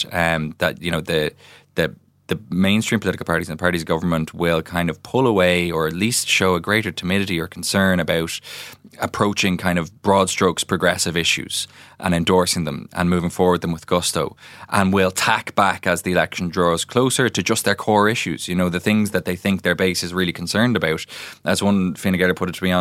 That the mainstream political parties and the parties of government will kind of pull away, or at least show a greater timidity or concern about approaching kind of broad strokes progressive issues and endorsing them and moving forward them with gusto, and will tack back as the election draws closer to just their core issues, the things that they think their base is really concerned about. As one Fine Gaeler put it to me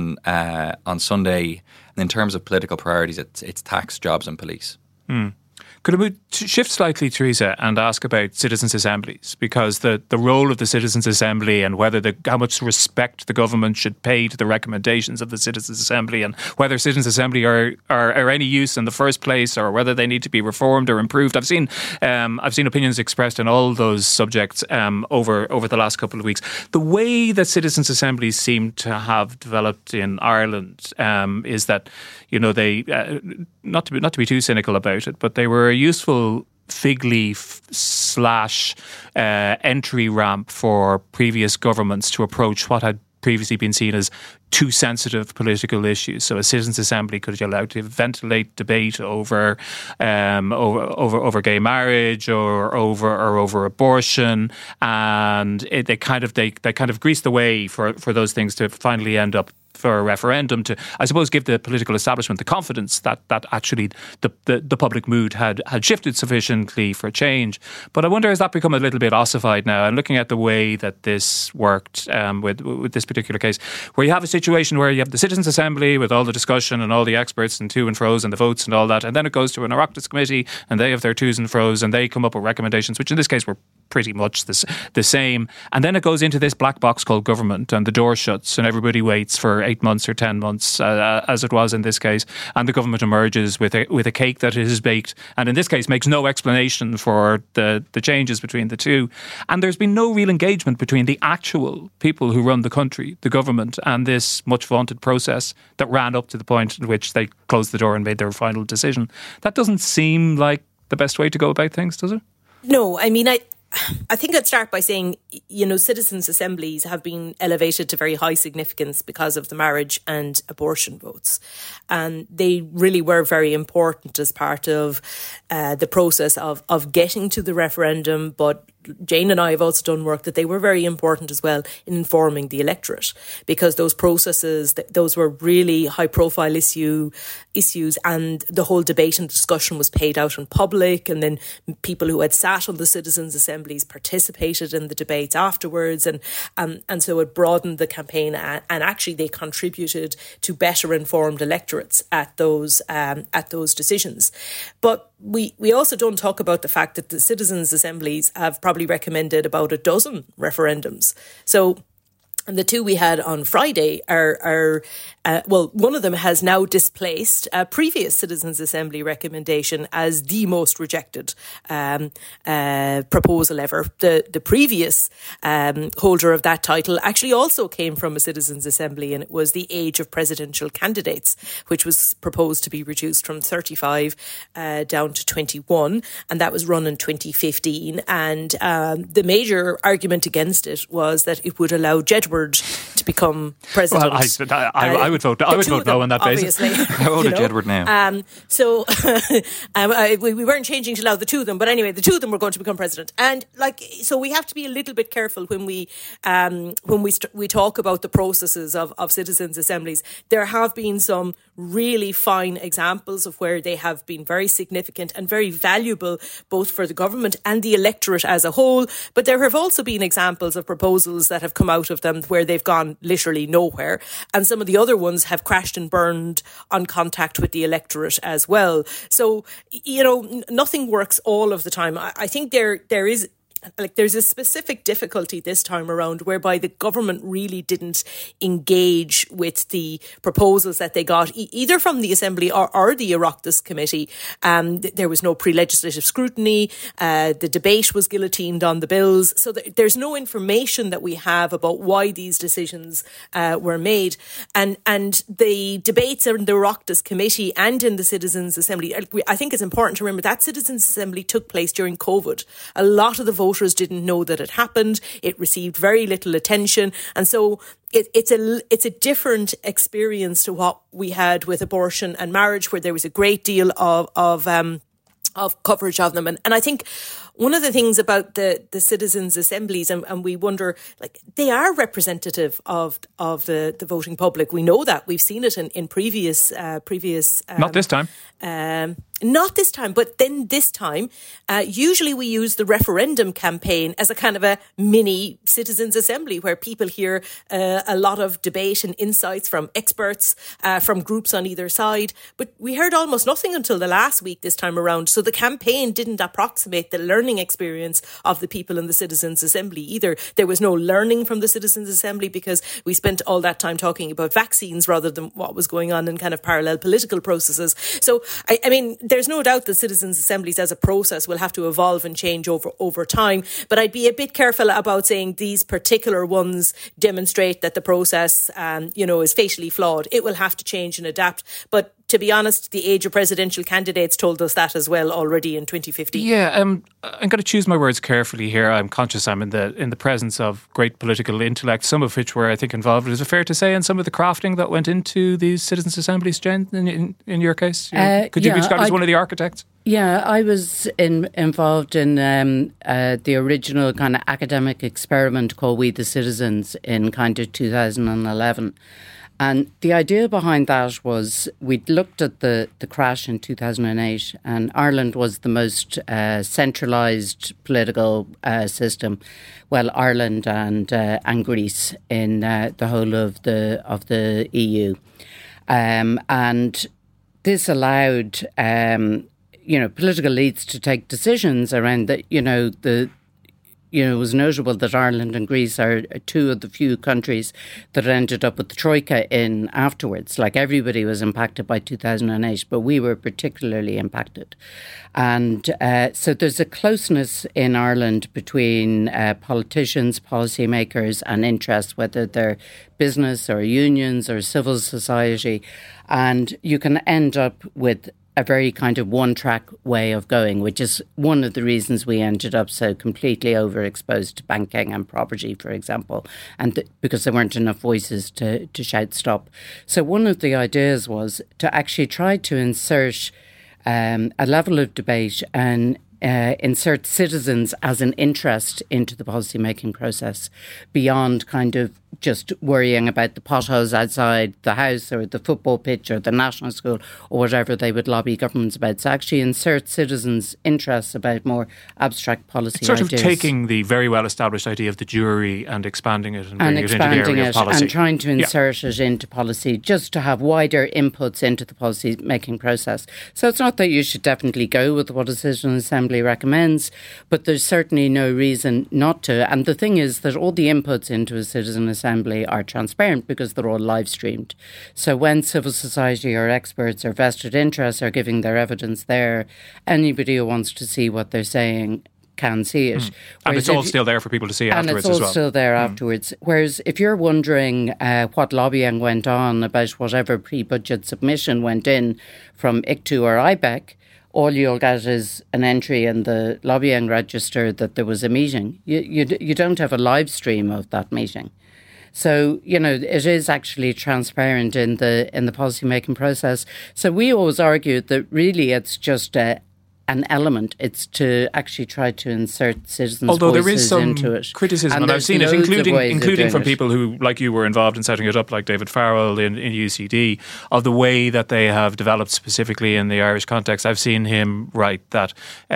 on Sunday, in terms of political priorities, it's tax, jobs and police. Could I shift slightly, Teresa, and ask about citizens' assemblies? Because the role of the citizens' assembly, and how much respect the government should pay to the recommendations of the citizens' assembly, and whether citizens' assembly are any use in the first place, or whether they need to be reformed or improved. I've seen opinions expressed on all those subjects over the last couple of weeks. The way that citizens' assemblies seem to have developed in Ireland is that they not to be too cynical about it, but they were a useful fig leaf / entry ramp for previous governments to approach what had previously been seen as too sensitive political issues. So a citizens' assembly could be allowed to ventilate debate over gay marriage or over abortion, and they kind of grease the way for those things to finally end up for a referendum to, I suppose, give the political establishment the confidence that actually the public mood had shifted sufficiently for change. But I wonder, has that become a little bit ossified now? And looking at the way that this worked with this particular case, where you have a situation where you have the Citizens' Assembly with all the discussion and all the experts and to and fro's and the votes and all that, and then it goes to an Oireachtas committee and they have their to's and fro's and they come up with recommendations, which in this case were pretty much the same. And then it goes into this black box called government, and the door shuts and everybody waits for 8 months or 10 months, as it was in this case, and the government emerges with a cake that it has baked, and in this case makes no explanation for the changes between the two. And there's been no real engagement between the actual people who run the country, the government, and this much vaunted process that ran up to the point in which they closed the door and made their final decision. That doesn't seem like the best way to go about things, does it? No, I mean, I think I'd start by saying, citizens' assemblies have been elevated to very high significance because of the marriage and abortion votes. And they really were very important as part of the process of getting to the referendum. But Jane and I have also done work that they were very important as well in informing the electorate, because those processes, those were really high profile issues, and the whole debate and discussion was paid out in public, and then people who had sat on the citizens' assemblies participated in the debates afterwards, and so it broadened the campaign, and actually they contributed to better informed electorates at those decisions. But we also don't talk about the fact that the citizens' assemblies have probably recommended about a dozen referendums. So, and the two we had on Friday are one of them has now displaced a previous Citizens' Assembly recommendation as the most rejected proposal ever. The previous holder of that title actually also came from a Citizens' Assembly, and it was the age of presidential candidates, which was proposed to be reduced from 35 down to 21, and that was run in 2015. And the major argument against it was that it would allow Jedward to become president. Well, I would vote. I would vote no on that basis. I vote Jedward now. So we weren't changing to allow the two of them, but anyway, the two of them were going to become president. And so we have to be a little bit careful when we talk about the processes of citizens' assemblies. There have been some really fine examples of where they have been very significant and very valuable, both for the government and the electorate as a whole. But there have also been examples of proposals that have come out of them where they've gone literally nowhere. And some of the other ones have crashed and burned on contact with the electorate as well. So, nothing works all of the time. I think there's a specific difficulty this time around whereby the government really didn't engage with the proposals that they got either from the Assembly or the Oireachtas committee. There was no pre-legislative scrutiny. The debate was guillotined on the bills. So there's no information that we have about why these decisions were made. And the debates in the Oireachtas committee and in the Citizens' Assembly, I think it's important to remember that Citizens' Assembly took place during COVID. A lot of the voters didn't know that it happened. It received very little attention. And so it's a different experience to what we had with abortion and marriage, where there was a great deal of coverage of them. And I think one of the things about the citizens' assemblies, and we wonder, they are representative of the voting public. We know that. We've seen it in previous. Not this time. Not this time, but then this time, usually we use the referendum campaign as a kind of a mini citizens' assembly where people hear a lot of debate and insights from experts, from groups on either side. But we heard almost nothing until the last week this time around. So the campaign didn't approximate the learning experience of the people in the citizens' assembly either. There was no learning from the citizens' assembly because we spent all that time talking about vaccines rather than what was going on in kind of parallel political processes. So, I mean, there's no doubt that citizens' assemblies as a process will have to evolve and change over time. But I'd be a bit careful about saying these particular ones demonstrate that the process, is facially flawed. It will have to change and adapt. But to be honest, the age of presidential candidates told us that as well already in 2015. Yeah, I'm going to choose my words carefully here. I'm conscious I'm in the presence of great political intellect, some of which were, I think, involved, is it fair to say, in some of the crafting that went into these citizens' assemblies, Jen, in your case? Could you be described as one of the architects? Yeah, I was involved in the original kind of academic experiment called We the Citizens in kind of 2011. And the idea behind that was we'd looked at the crash in 2008, and Ireland was the most centralised political system. Well, Ireland and Greece in the whole of the EU, and this allowed political elites to take decisions around that. It was notable that Ireland and Greece are two of the few countries that ended up with the Troika in afterwards. Like, everybody was impacted by 2008, but we were particularly impacted. And so there's a closeness in Ireland between politicians, policymakers and interests, whether they're business or unions or civil society. And you can end up with a very kind of one-track way of going, which is one of the reasons we ended up so completely overexposed to banking and property, for example, and because there weren't enough voices to shout stop. So one of the ideas was to actually try to insert a level of debate and insert citizens as an interest into the policy-making process beyond kind of just worrying about the potholes outside the house or the football pitch or the national school or whatever they would lobby governments about. So actually insert citizens' interests about more abstract policy it's sort ideas. Of taking the very well-established idea of the jury and expanding it and bringing it into the area of policy. And trying to insert it into policy, just to have wider inputs into the policy-making process. So it's not that you should definitely go with what a citizen assembly recommends, but there's certainly no reason not to. And the thing is that all the inputs into a citizen assembly are transparent because they're all live streamed. So when civil society or experts or vested interests are giving their evidence there, anybody who wants to see what they're saying can see it. And it's all still there for people to see afterwards as well. And it's all still there afterwards. Whereas if you're wondering what lobbying went on about whatever pre-budget submission went in from ICTU or IBEC, all you'll get is an entry in the lobbying register that there was a meeting. You don't have a live stream of that meeting. So, it is actually transparent in the policy-making process. So we always argued that really it's just an element. It's to actually try to insert citizens' Although voices there is some into it. criticism, and I've seen it, including from people who, like you, were involved in setting it up, like David Farrell in UCD, of the way that they have developed specifically in the Irish context. I've seen him write that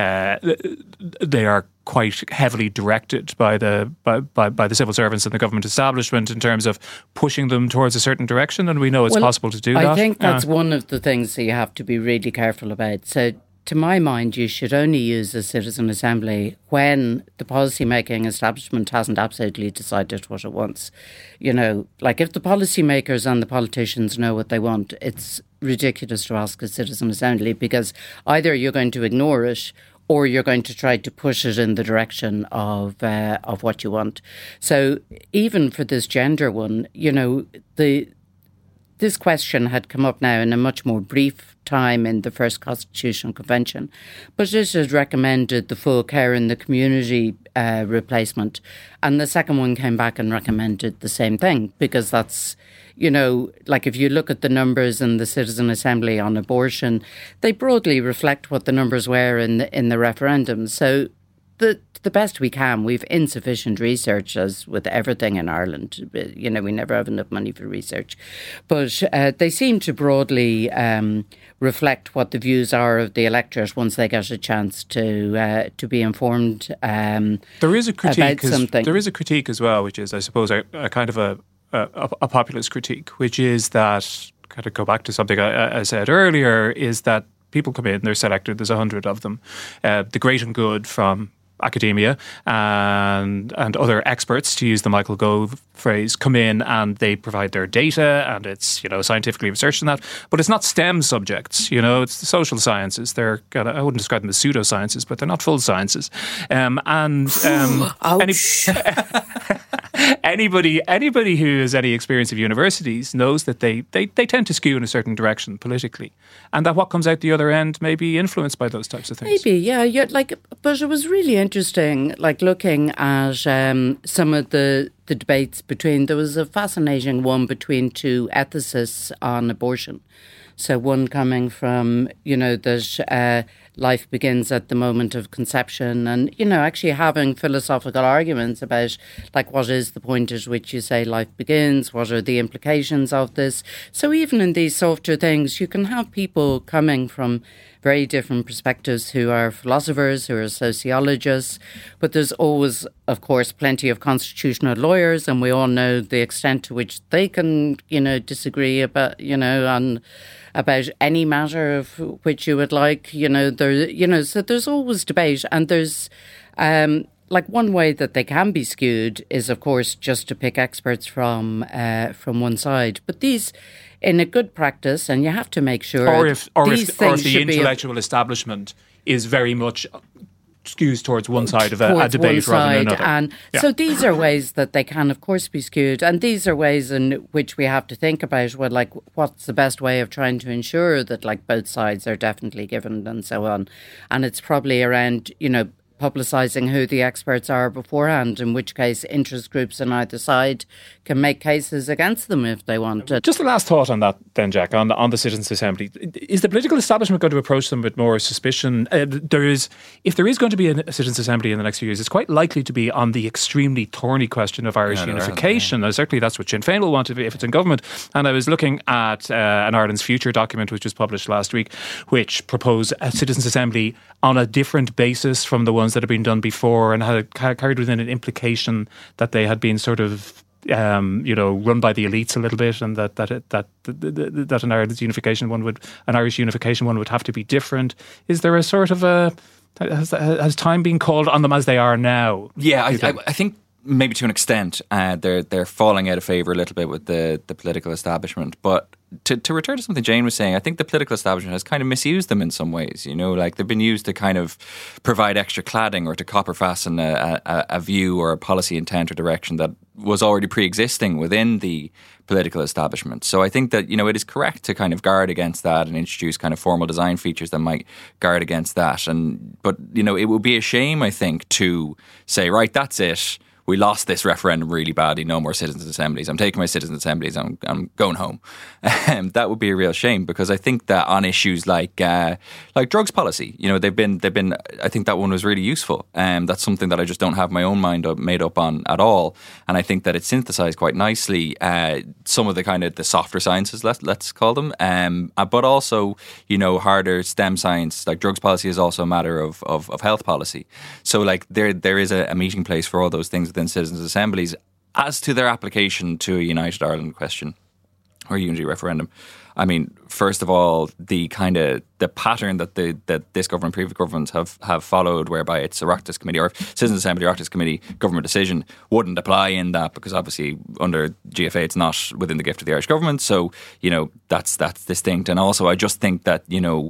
they are quite heavily directed by the civil servants and the government establishment in terms of pushing them towards a certain direction, and we know it's possible to do that. I think that's one of the things that you have to be really careful about. So to my mind, you should only use a citizen assembly when the policy-making establishment hasn't absolutely decided what it wants. Like if the policymakers and the politicians know what they want, it's ridiculous to ask a citizen assembly, because either you're going to ignore it or you're going to try to push it in the direction of what you want. So even for this gender one, this question had come up now in a much more brief time in the first Constitutional Convention, but it had recommended the full care in the community replacement. And the second one came back and recommended the same thing, because that's, like if you look at the numbers in the Citizen Assembly on abortion, they broadly reflect what the numbers were in the referendum. So the best we can, we've insufficient research, as with everything in Ireland. We never have enough money for research. But they seem to broadly reflect what the views are of the electorate once they get a chance to be informed there is a critique about something. There is a critique as well, which is, I suppose, a kind of a populist critique, which is that, kind of go back to something I said earlier, is that people come in, they're selected, there's 100 of them. The great and good from academia and other experts, to use the Michael Gove phrase, come in and they provide their data, and it's scientifically researched in that, but it's not STEM subjects. It's the social sciences. They're I wouldn't describe them as pseudosciences, but they're not full sciences. Anybody who has any experience of universities knows that they tend to skew in a certain direction politically, and that what comes out the other end may be influenced by those types of things. Maybe, yeah. But it was really interesting, looking at some of the debates there was a fascinating one between two ethicists on abortion. So one coming from, that life begins at the moment of conception, and, actually having philosophical arguments about, what is the point at which you say life begins? What are the implications of this? So even in these softer things, you can have people coming from very different perspectives who are philosophers, who are sociologists, but there's always, of course, plenty of constitutional lawyers, and we all know the extent to which they can, disagree about, about any matter of which you would like, so there's always debate, and there's one way that they can be skewed is, of course, just to pick experts from one side. But these, in a good practice, and you have to make sure, or if the intellectual establishment is very much skews towards one side of a debate rather than another. So these are ways that they can, of course, be skewed. And these are ways in which we have to think about, what's the best way of trying to ensure that, both sides are definitely given and so on. And it's probably around, publicising who the experts are beforehand, in which case interest groups on either side can make cases against them if they want it. Just a last thought on that then, Jack, on the Citizens' Assembly. Is the political establishment going to approach them with more suspicion? If there is going to be a Citizens' Assembly in the next few years, it's quite likely to be on the extremely thorny question of Irish unification. And certainly that's what Sinn Féin will want to be if it's in government. And I was looking at an Ireland's Future document, which was published last week, which proposed a Citizens' Assembly on a different basis from the ones that had been done before, and had carried within an implication that they had been sort of run by the elites a little bit, and that an Irish unification one would have to be different. Is there a sort of has time been called on them as they are now? Yeah, I think maybe to an extent they're falling out of favour a little bit with the political establishment, but to return to something Jane was saying, I think the political establishment has kind of misused them in some ways. They've been used to kind of provide extra cladding or to copper fasten a view or a policy intent or direction that was already pre-existing within the political establishment. So I think that, it is correct to kind of guard against that and introduce kind of formal design features that might guard against that. But it would be a shame, I think, to say, right, that's it. We lost this referendum really badly. No more citizens' assemblies. I'm taking my citizens' assemblies. I'm going home. That would be a real shame, because I think that on issues like drugs policy, they've been. I think that one was really useful. That's something that I just don't have my own mind made up on at all. And I think that it synthesised quite nicely some of the kind of the softer sciences, let's call them, but also harder STEM science. Like drugs policy is also a matter of health policy. So there is a meeting place for all those things within citizens' assemblies. As to their application to a United Ireland question or unity referendum, I mean, first of all, the pattern that this government, previous governments have followed, whereby it's a Oireachtas committee or Citizens' Assembly, Oireachtas committee government decision, wouldn't apply in that, because obviously under GFA it's not within the gift of the Irish government. So that's distinct. And also, I just think that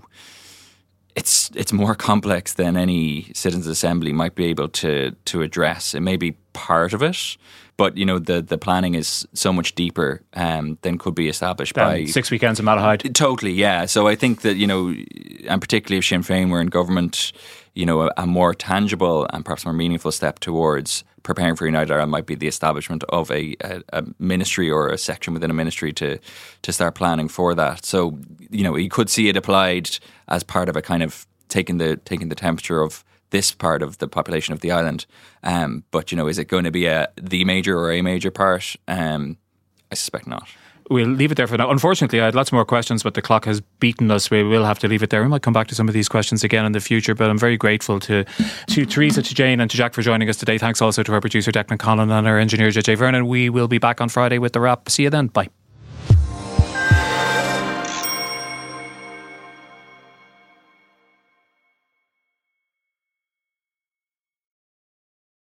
it's more complex than any Citizens' Assembly might be able to address. It may be part of it, but the planning is so much deeper than could be established by 6 weekends in Malahide. Totally, yeah. So I think that and particularly if Sinn Féin were in government, a more tangible and perhaps more meaningful step towards preparing for United Ireland might be the establishment of a ministry or a section within a ministry to start planning for that. So you could see it applied as part of a kind of taking the temperature of this part of the population of the island. But is it going to be the major or a major part? I suspect not. We'll leave it there for now. Unfortunately, I had lots more questions, but the clock has beaten us. We will have to leave it there. We might come back to some of these questions again in the future, but I'm very grateful to Teresa, to Jane and to Jack for joining us today. Thanks also to our producer Declan Collin and our engineer JJ Vernon. We will be back on Friday with the wrap. See you then. Bye.